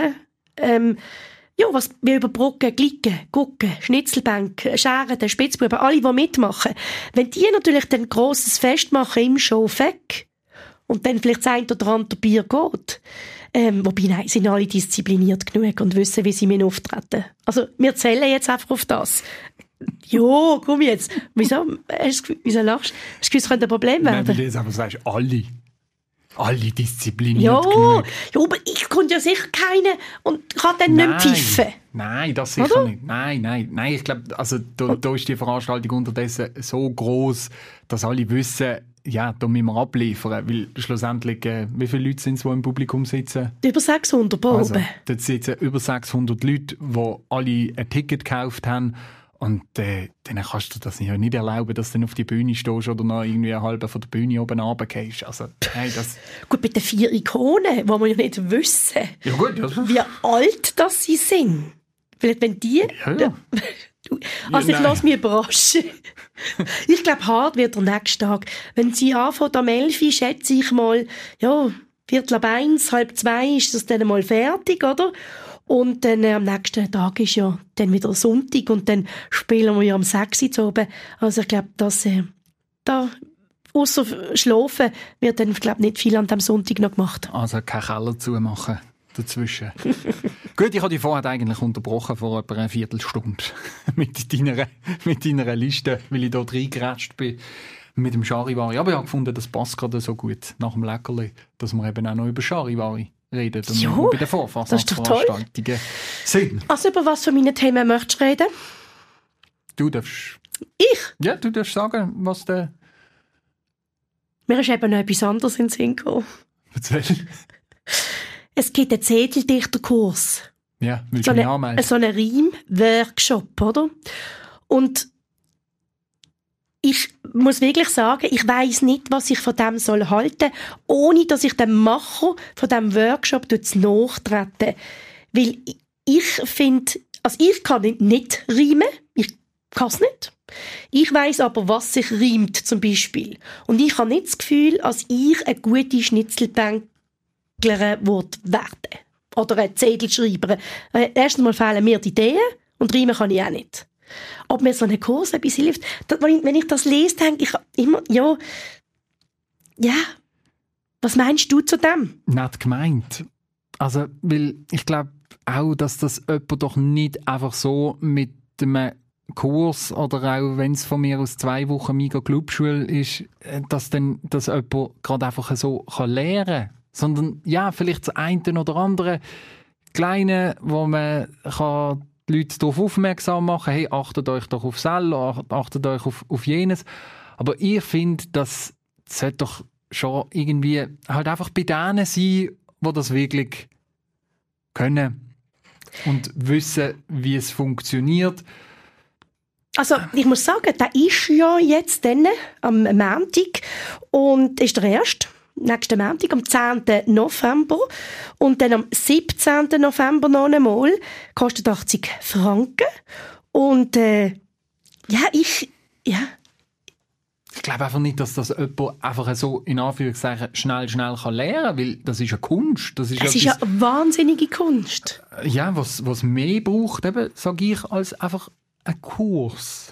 Ja, was wir über Brücken, Glicken, Gucken, Schnitzelbank, Scheren, Spitzbuben, alle, die mitmachen. Wenn die natürlich dann ein grosses Fest machen im Showfeck und dann vielleicht das ein oder andere Bier geht, wobei, nein, sind alle diszipliniert genug und wissen, wie sie auftreten. Also, wir zählen jetzt einfach auf das. Jo, komm jetzt. Wieso lachst du? Hast du das Gefühl, es könnte ein Problem werden? Nein, weil du jetzt aber sagst, alle diszipliniert genug. Ja, aber ich konnte ja sicher keine und kann dann nicht pfeifen. Nein, das sicher nicht. Nein, ich glaube, also da ist die Veranstaltung unterdessen so gross, dass alle wissen, ja, da müssen wir abliefern, weil schlussendlich, wie viele Leute sind es, die im Publikum sitzen? Über 600 Proben. Also, dort sitzen über 600 Leute, die alle ein Ticket gekauft haben. Und dann kannst du das ja nicht erlauben, dass du dann auf die Bühne stehst oder noch irgendwie eine halbe von der Bühne oben runtergehst. Also, nein, das... Gut, mit den 4 Ikonen, wo wir ja nicht wissen, wie alt das sie sind. Vielleicht wenn die... Ja. Also ich lasse mich überraschen. Ich glaube, hart wird der nächste Tag. Wenn sie anfangen am 11 Uhr, schätze ich mal, ja, 1:15, 1:30 ist das dann mal fertig, oder? Und dann am nächsten Tag ist ja dann wieder Sonntag und dann spielen wir ja am 6 Uhr oben. Also ich glaube, dass da ausser Schlafen wird dann, glaube nicht viel an dem Sonntag noch gemacht. Also kein Keller zumachen dazwischen. Gut, ich habe dich vorher eigentlich unterbrochen vor etwa einer Viertelstunde mit deiner Liste, weil ich dort reingeratscht bin mit dem Charivari. Aber ich habe gefunden, das passt gerade so gut nach dem Leckerli, dass wir eben auch noch über Charivari reden und bei den Vorfassungsveranstaltungen sind. Also über was von meinen Themen möchtest du reden? Du darfst... Ich? Ja, du darfst sagen, was der... Mir ist eben noch etwas anderes in den Sinn gekommen. Erzähl. Es gibt einen Zetteldichterkurs. Ja, willst du mich anmelden? So einen Reim-Workshop, oder? Und ich muss wirklich sagen, ich weiss nicht, was ich von dem soll halten, ohne dass ich dem Macher von diesem Workshop nachtrete. Weil ich finde, also ich kann nicht reimen, ich kann es nicht. Ich weiss aber, was sich reimt, zum Beispiel. Und ich habe nicht das Gefühl, als ich eine gute Schnitzelbänklerin werden oder eine Zettelschreiberin. Erstens mal fehlen mir die Ideen und reimen kann ich auch nicht. Ob mir so ein Kurs etwas hilft, wenn ich das lese, denke ich immer, ja, was meinst du zu dem? Nicht gemeint. Also, weil ich glaube auch, dass das jemand doch nicht einfach so mit einem Kurs oder auch wenn es von mir aus 2 Wochen mega Clubschule ist, dass jemand gerade einfach so lernen kann. Sondern ja, vielleicht das eine oder andere Kleine, wo man kann die Leute darauf aufmerksam machen, hey, achtet euch doch auf Sell, achtet euch auf jenes. Aber ich finde, das sollte doch schon irgendwie halt einfach bei denen sein, die das wirklich können. und wissen, wie es funktioniert. Also, ich muss sagen, der ist ja jetzt dann am Montag und ist der erste. Nächsten Montag, am 10. November. Und dann am 17. November noch einmal. Kostet 80 Franken. Und, ich glaube einfach nicht, dass das jemand einfach so, in Anführungszeichen, schnell kann lernen, weil das ist ja Kunst. Das ist ist ja wahnsinnige Kunst. Ja, was mehr braucht, eben, sage ich, als einfach ein Kurs.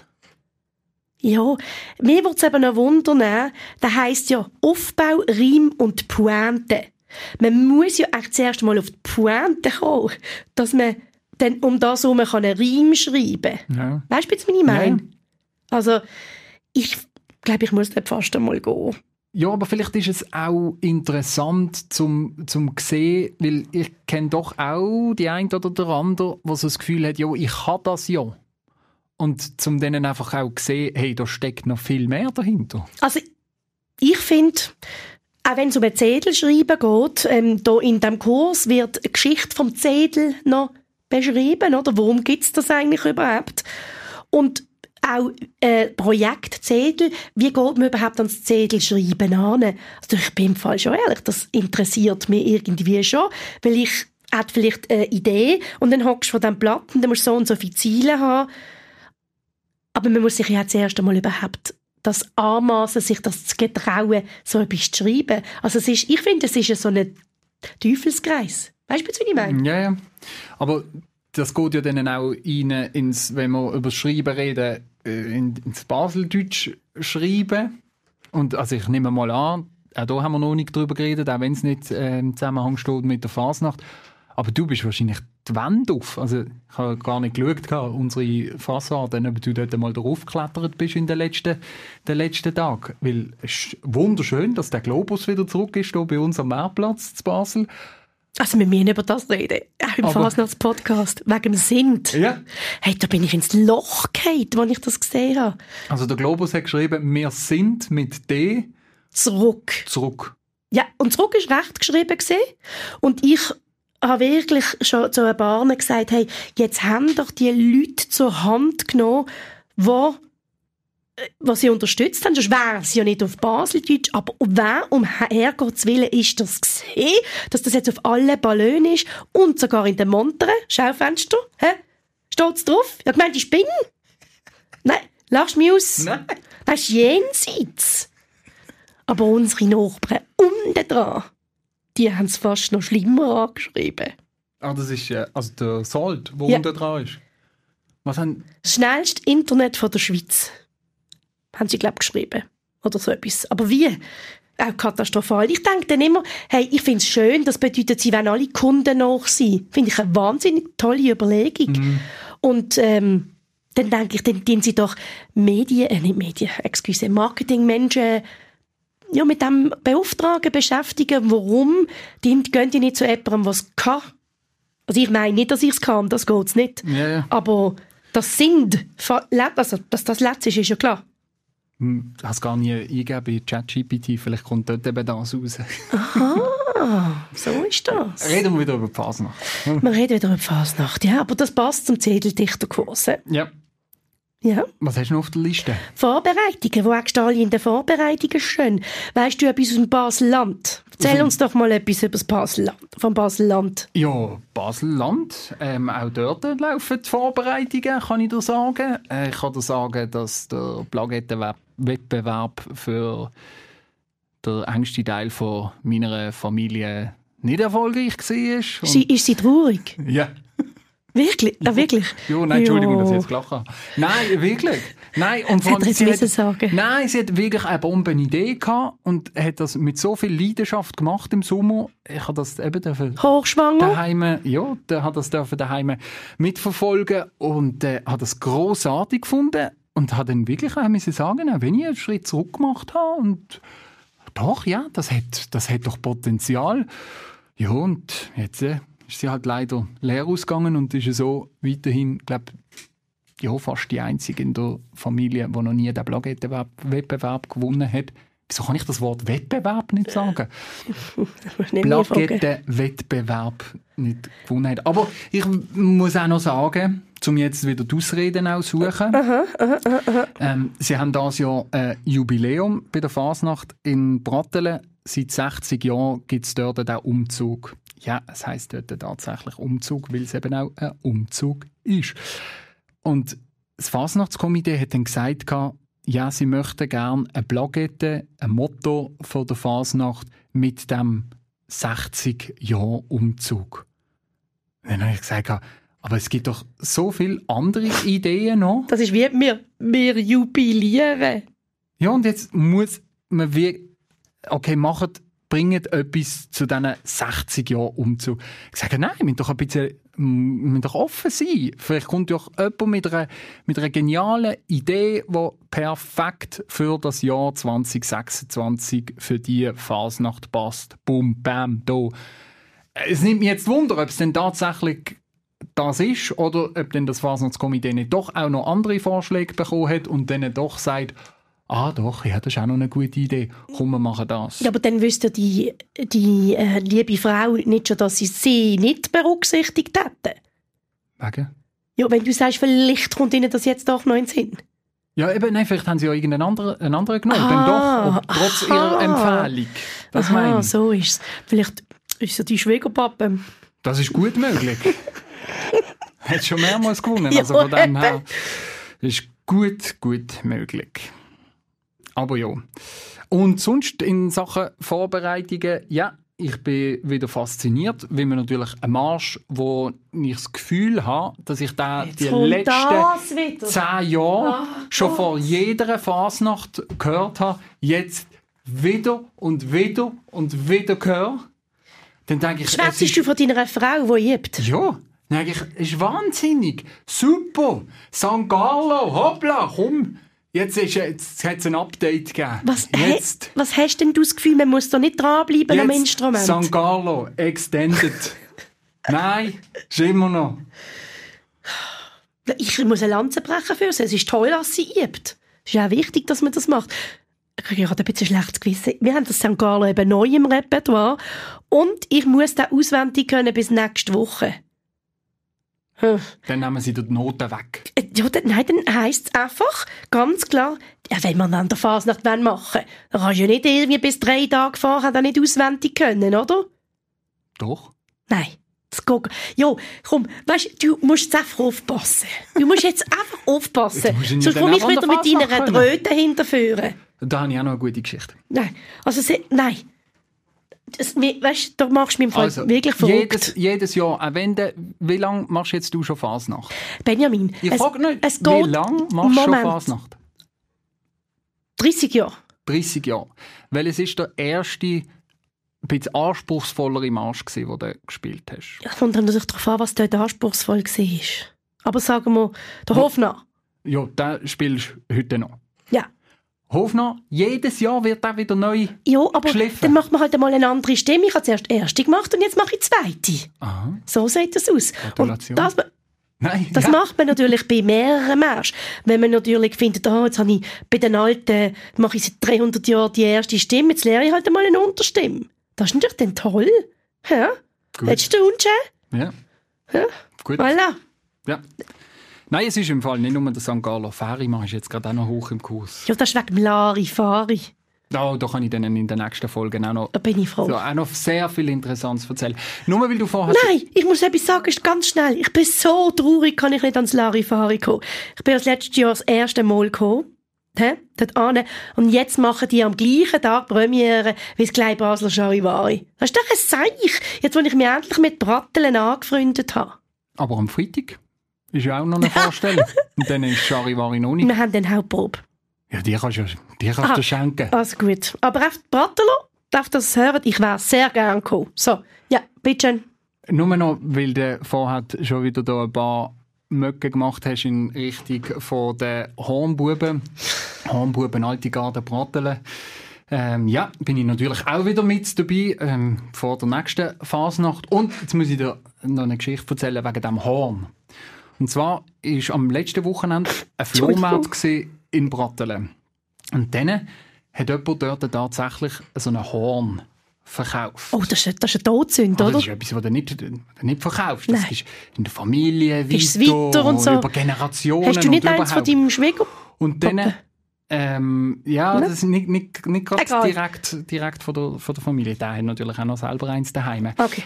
Ja, mir würde es eben noch wundern, der heisst ja Aufbau, Reim und Pointe. Man muss ja echt zuerst mal auf die Pointe kommen, dass man dann um das herum einen Reim schreiben kann. Ja. Weißt du, was ich meine? Ja. Also, ich glaube, ich muss dort fast einmal gehen. Ja, aber vielleicht ist es auch interessant zum sehen, weil ich kenne doch auch die eine oder der andere, der so das Gefühl hat, ja, ich habe das ja. Und zum denen einfach auch sehen, hey, da steckt noch viel mehr dahinter. Also, ich finde, auch wenn es um ein Zettelschreiben geht, da in diesem Kurs wird die Geschichte vom Zettel noch beschrieben, oder? Warum gibt es das eigentlich überhaupt? Und auch Projektzettel, wie geht man überhaupt ans Zettelschreiben an? Also ich bin im Fall schon ehrlich, das interessiert mich irgendwie schon, weil ich hätte vielleicht eine Idee und dann hockst du vor diesem Blatt und dann musst du so und so viele Ziele haben. Aber man muss sich ja zuerst einmal überhaupt das anmassen, sich das zu getrauen, so etwas zu schreiben. Also ich finde, es ist ja so ein Teufelskreis. Weißt du, wie ich meine? Ja. Aber das geht ja dann auch rein wenn wir über das Schreiben reden, ins Baseldeutsch schreiben. Und also ich nehme mal an, auch da haben wir noch nicht drüber geredet, auch wenn es nicht im Zusammenhang steht mit der Fasnacht. Aber du bist wahrscheinlich die Wände auf. Also ich habe gar nicht geschaut, unsere Fassade, ob du dort mal drauf geklettert bist in den letzten Tagen. Weil es ist wunderschön, dass der Globus wieder zurück ist, hier bei uns am Marktplatz zu Basel. Also wir müssen über das reden, auch im Fasnachts-Podcast, wegen dem Sind. Ja. Hey, da bin ich ins Loch gefallen, als ich das gesehen habe. Also der Globus hat geschrieben, wir sind mit D zurück. Ja, und zurück ist recht geschrieben gewesen. Und ich habe wirklich schon zu ein paar gesagt, hey, jetzt haben doch die Leute zur Hand genommen, was sie unterstützt haben. Sonst wäre es ja nicht auf Baseldeutsch. Aber wer um Herrgotts Willen ist das gesehen, dass das jetzt auf allen Ballonen ist und sogar in den Montern, Schaufenster, steht es drauf? Ja, gemeint, ich bin? Nein, lachst mich aus? Nein. Das ist jenseits. Aber unsere Nachbarn unten dran, die haben es fast noch schlimmer angeschrieben. Ah, das ist also der Salt, der unten dran ist. Was haben... Das schnellste Internet von der Schweiz. Haben sie, glaube ich, geschrieben. Oder so etwas. Aber wie? Auch katastrophal. Ich denke dann immer, hey, ich finde es schön, das bedeutet, sie wollen alle Kunden nach sein. Finde ich eine wahnsinnig tolle Überlegung. Mhm. Und dann denke ich, dann dienen sie doch Marketingmenschen mit dem Beauftragen beschäftigen. Warum gehen die nicht zu jemandem, was es kann? Also ich meine nicht, dass ich es kann, das geht es nicht. Ja. Aber das sind, also dass das letzte ist ja klar. Du hast gar nie eingegeben bei ChatGPT, vielleicht kommt dort eben das raus. Aha, so ist das. Reden wir wieder über die Fasnacht. Wir reden wieder über die Fasnacht, ja, aber das passt zum Zetteldichterkurs. Ja. Ja. Was hast du noch auf der Liste? Vorbereitungen. Wo hast du alle in den Vorbereitungen stehen? Weißt du etwas aus dem Basel-Land? Erzähl uns doch mal etwas über das Basel-Land, vom Basel-Land. Ja, Basel-Land. Auch dort laufen die Vorbereitungen, kann ich dir sagen. Ich kann dir sagen, dass der Plagettenwettbewerb für den engsten Teil von meiner Familie nicht erfolgreich war. Ist sie traurig? Ja. Wirklich? Ja, wirklich? Ja, nein, Entschuldigung, dass ich jetzt gelacht habe. Nein, wirklich. Nein, und vor allem, sie hat wirklich eine Bombenidee gehabt und hat das mit so viel Leidenschaft gemacht im Sommer. Ich habe das eben hochschwanger? daheim mitverfolgen und habe das grossartig gefunden und habe dann wirklich auch müssen sagen, wenn ich einen Schritt zurück gemacht habe und doch, ja, das hat doch Potenzial. Ja, und jetzt ist sie halt leider leer ausgegangen und ist so weiterhin, glaube ich, fast die einzige in der Familie, die noch nie den Plagettenwettbewerb gewonnen hat. Wieso kann ich das Wort Wettbewerb nicht sagen? Plakettenwettbewerb nicht gewonnen hat. Aber ich muss auch noch sagen, um jetzt wieder die Ausreden aussuchen. Sie haben dieses Jahr ein Jubiläum bei der Fasnacht in Brattelen. Seit 60 Jahren gibt es dort auch Umzug. Ja, es heisst dort tatsächlich Umzug, weil es eben auch ein Umzug ist. Und das Fasnachtskomitee hat dann gesagt, ja, sie möchten gerne eine Plakette, ein Motto von der Fasnacht mit dem 60-Jahr-Umzug. Dann habe ich gesagt, aber es gibt doch so viele andere Ideen noch. Das ist wie wir jubilieren. Ja, und jetzt muss man bringt etwas zu diesen 60 Jahren Umzug. Ich sage, nein, wir müssen doch offen sein. Vielleicht kommt ja auch jemand mit einer genialen Idee, die perfekt für das Jahr 2026 für die Fasnacht passt. Bum, bam, da. Es nimmt mich jetzt Wunder, ob es denn tatsächlich das ist oder ob denn das Fasnachtskomitee nicht doch auch noch andere Vorschläge bekommen hat und dann doch sagt, doch, ja, das ist auch noch eine gute Idee. Komm, wir machen das. Ja, aber dann wüsste die liebe Frau nicht schon, dass sie nicht berücksichtigt hätten. Wegen? Ja, wenn du sagst, vielleicht kommt ihnen das jetzt doch noch in den Sinn. Ja, eben, nein, vielleicht haben sie ja einen anderen genommen. Dann doch, trotz ihrer Empfehlung. Das meine ich. So ist es. Vielleicht ist es die Schwiegerpappe. Das ist gut möglich. Hat schon mehrmals gewonnen. Ja, also von dem her ist gut möglich. Aber ja. Und sonst in Sachen Vorbereitungen, ja, ich bin wieder fasziniert, wie man natürlich einen Marsch, wo ich das Gefühl habe, dass ich den die letzten 10 Jahre schon vor jeder Fasnacht gehört habe, jetzt wieder und wieder und wieder höre. Dann denke ich, schwätzest du von deiner Frau, die jebt? Ja. Dann denke ich, es ist wahnsinnig. Super. St. Carlo, hoppla, komm. Jetzt hat es ein Update gegeben. Was hast denn du das Gefühl, man muss da nicht dranbleiben am Instrument? St. Carlo, extended. Nein, ist immer noch. Ich muss eine Lanze brechen für sie. Es ist toll, dass sie übt. Es ist auch wichtig, dass man das macht. Ich habe gerade ein bisschen schlechtes Gewissen. Wir haben das St. Carlo eben neu im Repertoire und ich muss das auswendig können bis nächste Woche. Dann nehmen sie die Noten weg. Ja, nein, dann heisst es einfach ganz klar, ja, wenn wir an der Fasnacht machen wollen, dann kannst du ja nicht irgendwie bis 3 Tage vorher dann nicht auswendig können, oder? Doch. Nein. Ja, komm, weißt du musst jetzt einfach aufpassen. Du musst jetzt einfach aufpassen. Sonst komme ich wieder mit deiner Tröte hinterführen. Da habe ich auch noch eine gute Geschichte. Nein, also nein. Weißt du, da machst du mich im Fall wirklich verrückt. Jedes Jahr, wie lange machst du jetzt schon Fasnacht? Benjamin, ich frage nicht, wie lange machst du schon Fasnacht? 30 Jahre. 30 Jahre. Weil es ist der erste, ein bisschen anspruchsvollere Marsch gewesen, den du gespielt hast. Ja, kommt dann natürlich darauf an, was dort anspruchsvoll war. Aber sagen wir, der Hofnarr. Ja, den spielst du heute noch. Ja. Hofnarr, jedes Jahr wird er wieder neu aber geschliffen. Dann macht man halt einmal eine andere Stimme. Ich habe zuerst erste gemacht und jetzt mache ich zweite. Aha. So sieht das aus. Gratulation. Und das macht man natürlich bei mehreren Märschen. Wenn man natürlich findet, jetzt habe ich bei den Alten, mache ich seit 300 Jahren die erste Stimme, jetzt lerne ich halt einmal eine Unterstimme. Das ist natürlich dann toll. Ja? Hättest du Wunsch? Ja. Gut. Voilà. Ja. Nein, es ist im Fall nicht nur der St. Carlo Fährimann ist jetzt gerade auch noch hoch im Kurs. Ja, das ist wegen dem Larifari. Da kann ich dann in den nächsten Folgen auch noch, da bin ich froh. Auch noch sehr viel Interessantes erzählen. Nur weil du vorher... Nein, ich muss etwas sagen, ganz schnell. Ich bin so traurig, kann ich nicht ans Larifari kommen. Ich bin das letztes Jahr das erste Mal gekommen. Dort an. Und jetzt machen die am gleichen Tag Premiere wie das kleine Basler Charivari. Das ist doch ein Seich, jetzt wo ich mich endlich mit Brattelen angefreundet habe. Aber am Freitag ist ja auch noch eine Vorstellung. Und dann ist Charivari noch nicht. Wir haben den Hauptprobe. Ja, die kannst du schenken. Also gut. Aber auf die Brattelo, darf das hören? Ich wäre sehr gerne gekommen. So, ja, bitteschön. Nur noch, weil du vorher schon wieder da ein paar Möcke gemacht hast in Richtung von den Hornbuben. Hornbuben, Alte Garde, Brattelen. Ja, bin ich natürlich auch wieder mit dabei vor der nächsten Fasnacht. Und jetzt muss ich dir noch eine Geschichte erzählen wegen dem Horn. Und zwar war am letzten Wochenende ein Flohmarkt in Brattelen. Und dann hat jemand dort tatsächlich so einen Horn verkauft. Oh, das ist eine Todsünde, oder? Das ist etwas, was du nicht verkaufst. Das ist in der Familie weiter und so. Über Generationen. Hast du nicht eins von deinem Schwieger? Und dann, das ist nicht gerade direkt von der Familie. Der hat natürlich auch noch selber eins daheim. Okay.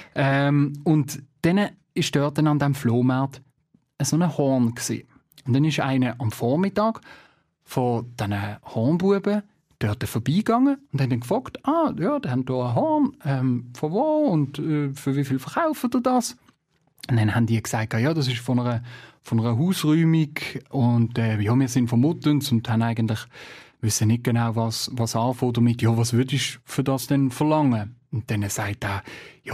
Und dann war dort dann an diesem Flohmarkt so ein Horn gewesen. Und dann ist einer am Vormittag von diesen Hornbuben dort vorbeigegangen und haben dann gefragt, die haben hier ein Horn, von wo und für wie viel verkaufen ihr das? Und dann haben die gesagt, ja, das ist von einer Hausräumung und wir sind von Muttens und haben eigentlich wissen nicht genau, was anfangen damit. Ja, was würdest du für das denn verlangen? Und dann sagt er, ja,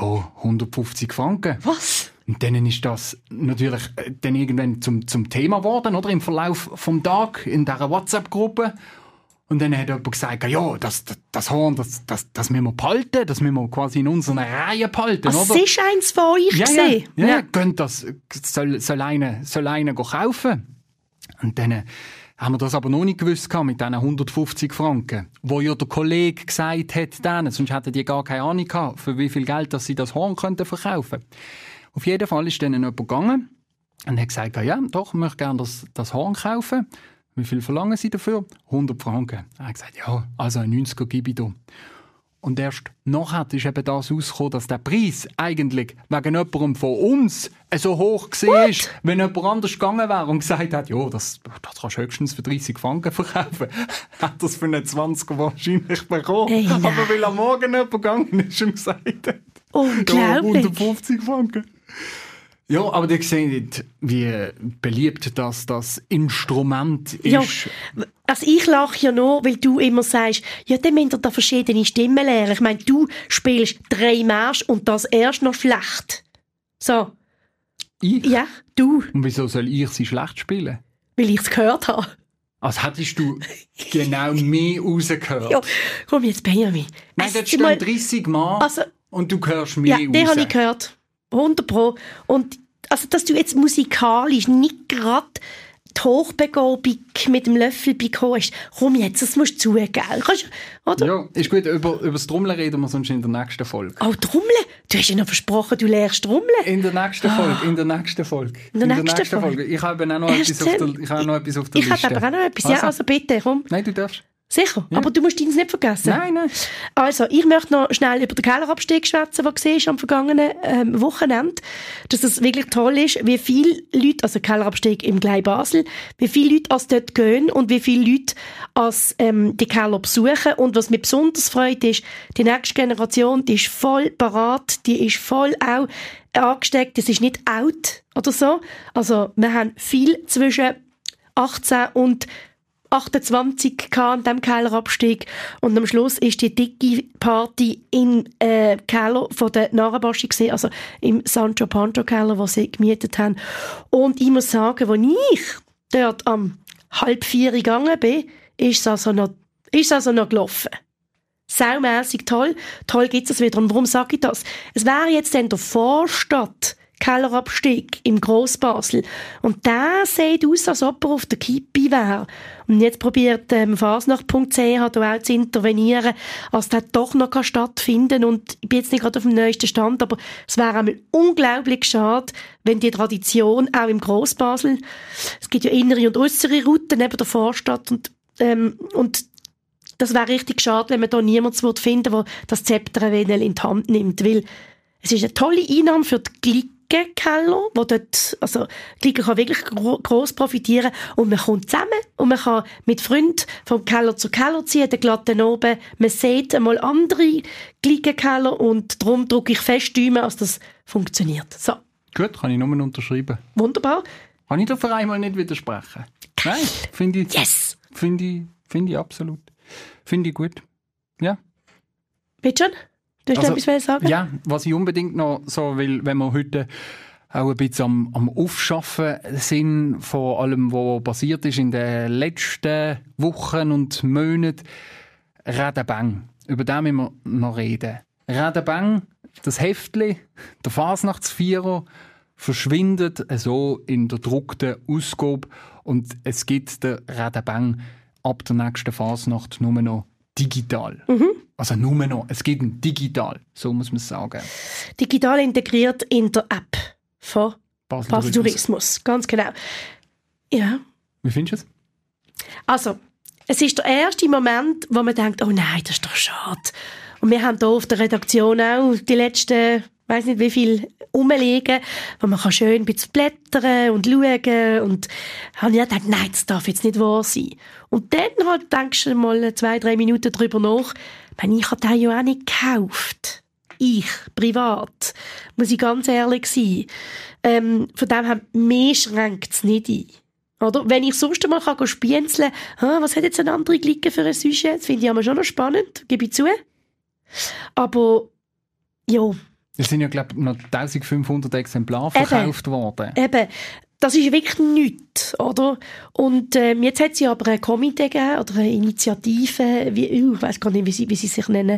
150 Franken. Was? Und dann ist das natürlich dann irgendwann zum Thema geworden, oder? Im Verlauf vom Tag in dieser WhatsApp-Gruppe. Und dann hat jemand gesagt, ja, das Horn, das müssen wir behalten, das müssen wir quasi in unserer Reihe behalten, oder? Das ist eins von euch gesehen. Ja. Das soll einer kaufen. Und dann haben wir das aber noch nicht gewusst mit diesen 150 Franken, wo ja der Kollege gesagt hat, sonst hätten die gar keine Ahnung gehabt, für wie viel Geld dass sie das Horn verkaufen könnten. Auf jeden Fall ist dann jemand gegangen und hat gesagt, ja, doch, ich möchte gerne das Horn kaufen. Wie viel verlangen Sie dafür? 100 Franken. Er hat gesagt, ja, also ein 90er gebe ich da. Und erst nachher ist eben das rausgekommen, dass der Preis eigentlich wegen jemandem von uns so hoch war, wenn jemand anders gegangen wäre und gesagt hat, ja, das kannst du höchstens für 30 Franken verkaufen. Hat das für einen 20er wahrscheinlich bekommen. Hey, aber weil am Morgen jemand gegangen ist und gesagt hat, unglaublich. Ja, 150 Franken. Ja, aber ihr seht, wie beliebt das Instrument ist. Ja, also ich lache ja nur, weil du immer sagst, ja, dann müsst ihr da verschiedene Stimmen lernen. Ich meine, du spielst 3 Märsche und das erst noch schlecht. So. Ich? Ja, du. Und wieso soll ich sie schlecht spielen? Weil ich es gehört habe. Also hättest du genau mehr rausgehört? Ja, komm jetzt, Benjamin. Nein, das stehen 30 Mal und du hörst mehr raus. Ja, den habe ich gehört. 100%. Und also, dass du jetzt musikalisch nicht gerade die Hochbegabung mit dem Löffel bekommen hast, komm jetzt, das musst du zugeben. Oder? Ja, ist gut. Über das Trommeln reden wir sonst in der nächsten Folge. Oh, Trommeln? Du hast ja noch versprochen, du lernst Trommeln. In der nächsten Folge. Ich habe auch noch etwas auf der Liste. Ich habe aber auch noch etwas. Ja, also bitte, komm. Nein, du darfst. Sicher, ja. Aber du musst uns nicht vergessen. Nein. Also, ich möchte noch schnell über den Kellerabstieg schwätzen, der war am vergangenen Wochenende. Dass es wirklich toll ist, wie viele Leute, also Kellerabstieg im Glei Basel, wie viele Leute als dort gehen und wie viele Leute als die Keller besuchen. Und was mich besonders freut, ist, die nächste Generation, die ist voll parat, die ist voll auch angesteckt, das ist nicht out oder so. Also, wir haben viel zwischen 18 und 28 an diesem Kellerabstieg und am Schluss ist die dicke Party im Keller von der Narrenbaschi gesehen, also im Sancho Pancho Keller, den sie gemietet haben. Und ich muss sagen, als ich dort am 3:30 gegangen bin, ist es also noch gelaufen. Saumässig toll. Toll gibt es wieder. Und warum sage ich das? Es wäre jetzt in der Vorstadt Kellerabstieg im Grossbasel. Und der sieht aus, als ob er auf der Kippe wäre. Und jetzt probiert fasnacht.ch da auch zu intervenieren, als das doch noch stattfinden kann. Und ich bin jetzt nicht gerade auf dem neuesten Stand, aber es wäre einmal unglaublich schade, wenn die Tradition auch im Grossbasel, es gibt ja innere und äußere Routen neben der Vorstadt und das wäre richtig schade, wenn man da niemanden finden würde, der das Zepter in die Hand nimmt, weil es ist eine tolle Einnahme für die Keller, wo dort, also die Glicker kann wirklich gross profitieren und man kommt zusammen und man kann mit Freunden vom Keller zu Keller ziehen, den glatten oben, man sieht einmal andere Glicker und darum drücke ich fest Däumen, dass das funktioniert. So. Gut, kann ich nur unterschreiben. Wunderbar. Kann ich dafür einmal nicht widersprechen? Nein, finde ich. Yes! Finde ich absolut. Finde ich gut. Ja. Bitte schon? Du hast noch etwas sagen? Ja, was ich unbedingt noch so will, wenn wir heute auch ein bisschen am Aufschaffen sind von allem, was passiert ist in den letzten Wochen und Monaten. Redebang. Über das müssen wir noch reden. Redebang, das Heftli, der Fasnachtsvierer, verschwindet so in der gedruckten Ausgabe und es gibt den Redebang ab der nächsten Fasnacht nur noch digital. Also nur noch, es geht digital, so muss man es sagen. Digital integriert in der App von Basel Tourismus. Ganz genau. Ja. Wie findest du es? Also, es ist der erste Moment, wo man denkt, oh nein, das ist doch schade. Und wir haben hier auf der Redaktion auch die letzten, ich weiss nicht wie viel, rumliegen, wo man schön ein bisschen blättern und schauen. Und habe ich gedacht, nein, das darf jetzt nicht wahr sein. Und dann halt denkst du mal 2-3 Minuten drüber nach, ich habe den ja auch nicht gekauft. Ich, privat. Muss ich ganz ehrlich sein. Von dem her, mich schränkt es nicht ein. Oder? Wenn ich sonst einmal spienzeln kann, was hat jetzt ein anderer Glicken für ein Sujet? Das finde ich aber schon noch spannend, gebe ich zu. Aber, ja. Es sind ja, glaube ich, noch 1500 Exemplare verkauft worden. Eben. Das ist wirklich nichts, oder? Und jetzt hat sie aber ein Komitee gegeben, oder eine Initiative, ich weiss gar nicht, wie sie sich nennen.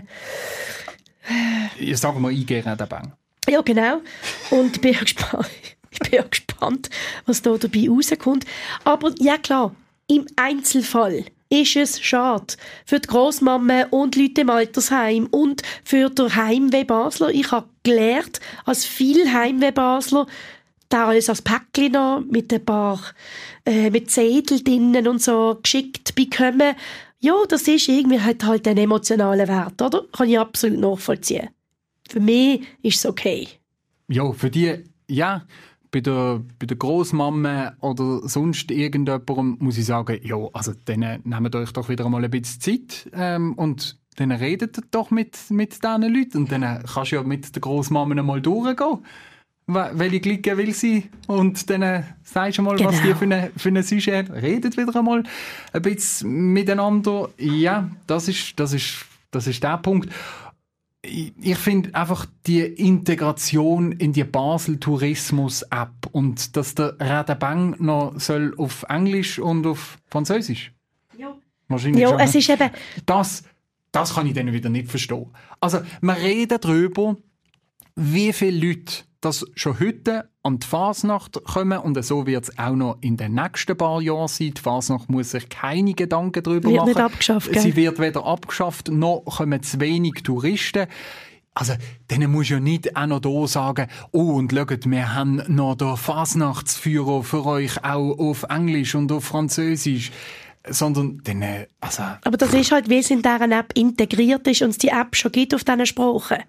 Ich sage mal Redebank. Ja, genau. Und ich bin ja gespannt, was da dabei rauskommt. Aber ja klar, im Einzelfall ist es schade für die Grossmama und Leute im Altersheim und für den Heimweh Basler. Ich habe gelernt, als viele Heimweh Basler da alles als Päckchen noch mit ein paar mit Zettel drinnen und so geschickt bekommen. Ja, das ist irgendwie halt einen emotionalen Wert, oder? Kann ich absolut nachvollziehen. Für mich ist es okay. Ja, für die, ja. Bei der Grossmama oder sonst irgendjemandem muss ich sagen, ja, also dann nehmt euch doch wieder mal ein bisschen Zeit und dann redet doch mit diesen Leuten und dann kannst du ja mit der Grossmama mal durchgehen, welche Glicke will sie und dann sagst du mal, genau, was die für eine Sujet hat. Redet wieder einmal ein bisschen miteinander. Ja, das ist der Punkt. Ich finde einfach die Integration in die Basel-Tourismus-App und dass der Redebank noch soll auf Englisch und auf Französisch. Ja. Wahrscheinlich ja, schon. Es ist eben... Das kann ich dann wieder nicht verstehen. Also, wir reden darüber, wie viele Leute das schon heute an die Fasnacht kommen und so wird es auch noch in den nächsten paar Jahren sein. Die Fasnacht muss sich keine Gedanken darüber machen. Nicht abgeschafft, gell? Sie wird weder abgeschafft, noch kommen zu wenig Touristen. Also, denen muss ja nicht auch noch da sagen, oh, und schaut, wir haben noch den Fasnachtsführer für euch auch auf Englisch und auf Französisch. Sondern dann, also... Aber das ist halt, wie es in dieser App integriert ist und es die App schon gibt auf diesen Sprachen.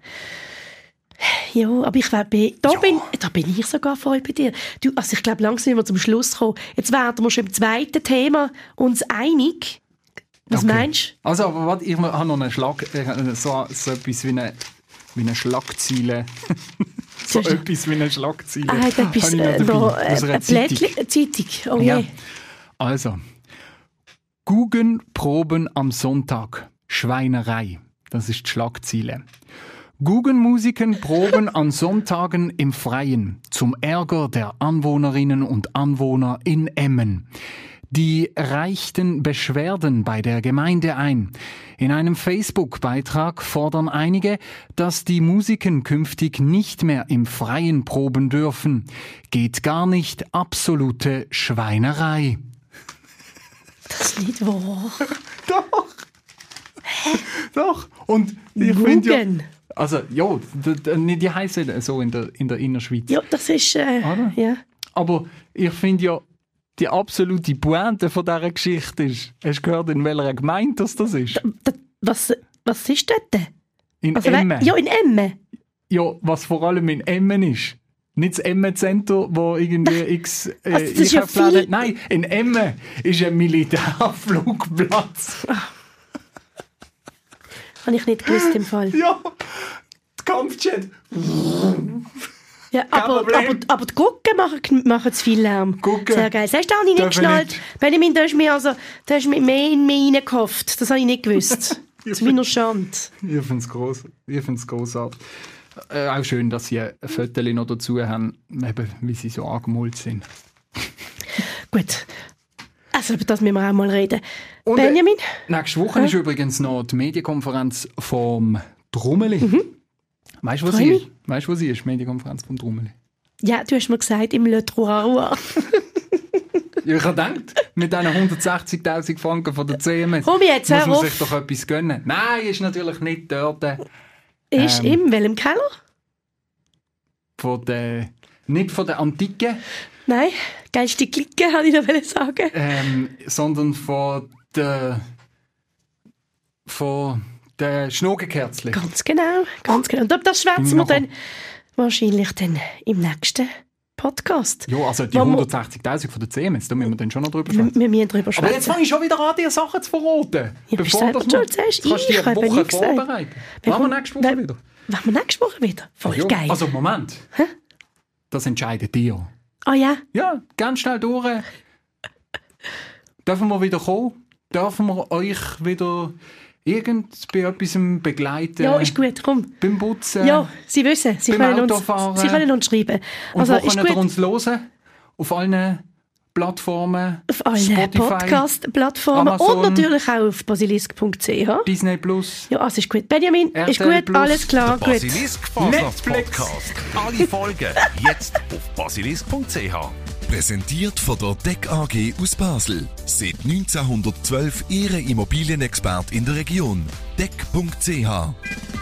Ja, aber ich glaube, da bin ich sogar voll bei dir. Also ich glaube, langsam sind wir zum Schluss kommen. Jetzt werden wir schon im zweiten Thema uns einig. Was meinst du? Also, aber warte, ich habe noch einen so etwas wie eine Schlagzeile. So etwas wie eine Schlagzeile. Etwas noch eine Zeitung. Oh ja. Also, Guggenproben am Sonntag. Schweinerei. Das ist die Schlagzeile. Guggenmusiken proben an Sonntagen im Freien, zum Ärger der Anwohnerinnen und Anwohner in Emmen. Die reichten Beschwerden bei der Gemeinde ein. In einem Facebook-Beitrag fordern einige, dass die Musiken künftig nicht mehr im Freien proben dürfen. Geht gar nicht, absolute Schweinerei. Das ist nicht wahr. Doch. Doch. Und ich finde ja... Also, ja, die heissen so in der Innerschweiz. Ja, das ist, ja. Aber ich finde ja, die absolute Pointe von dieser Geschichte ist, hast du gehört, in welcher Gemeinde das ist? Was ist dort? In Emmen. Ja, in Emmen. Ja, was vor allem in Emmen ist. Nicht das Emmen-Center, wo irgendwie x Einkaufsläden... Nein, in Emmen ist ein Militärflugplatz. Habe ich nicht gewusst im Fall. Ja, die Kampfjet. Ja, aber die Gucken machen zu viel Lärm. Gucken. Sehr geil. Das hast du auch nicht geschnallt. Benjamin, du hast mir mehr in mich reingehofft. Das habe ich nicht gewusst. Das ist wie nur Schande. Ich finde es grossartig. Auch schön, dass sie ein Foto noch dazu haben, eben, wie sie so angemalt sind. Gut. Also über das müssen wir auch mal reden. Und Benjamin? Nächste Woche ist übrigens noch die Medienkonferenz vom Drummeli. Weißt du, wo sie ist? Weißt du, wo sie ist, die Medienkonferenz vom Drummeli? Ja, du hast mir gesagt, im Le Trois. Ja, ich habe gedacht, mit diesen 160'000 Franken von der CMS. Komm jetzt, muss man sich doch etwas gönnen. Nein, ist natürlich nicht dort. Ist in welchem Keller? Nicht von der Antike. Nein, geilste Clique, wollte ich noch sagen. Sondern von der Schnogenkerzli. Ganz genau. Und das schwätzen wir dann wahrscheinlich im nächsten Podcast. Ja, also die 160'000 von der CMS, da müssen wir dann schon noch drüber schwätzen. Wir müssen drüber schwätzen. Aber jetzt fange ich schon wieder an, dir Sachen zu verraten. Ja, bevor das du sagst, kannst du die Woche vorbereiten. Machen wir nächste Woche wieder. Machen wir nächste Woche wieder? Voll geil. Also Moment. Hä? Das entscheidet ihr. Ah ja? Ja, ganz schnell durch. Dürfen wir wieder kommen? Dürfen wir euch wieder bei etwas begleiten? Ja, ist gut, komm. Beim Putzen? Ja, Sie wissen, Sie können uns schreiben. Und also, wo können ihr uns hören? Auf allen Plattformen? Auf allen Podcast-Plattformen und natürlich auch auf basilisk.ch. Disney Plus. Ja, also ist gut. Benjamin, RTL ist gut, Plus. Alles klar. Der Basilisk-Fasnachts-Podcast. Alle Folgen jetzt auf basilisk.ch. Präsentiert von der DEC AG aus Basel. Seit 1912 Ihre Immobilienexpert in der Region. DEC.ch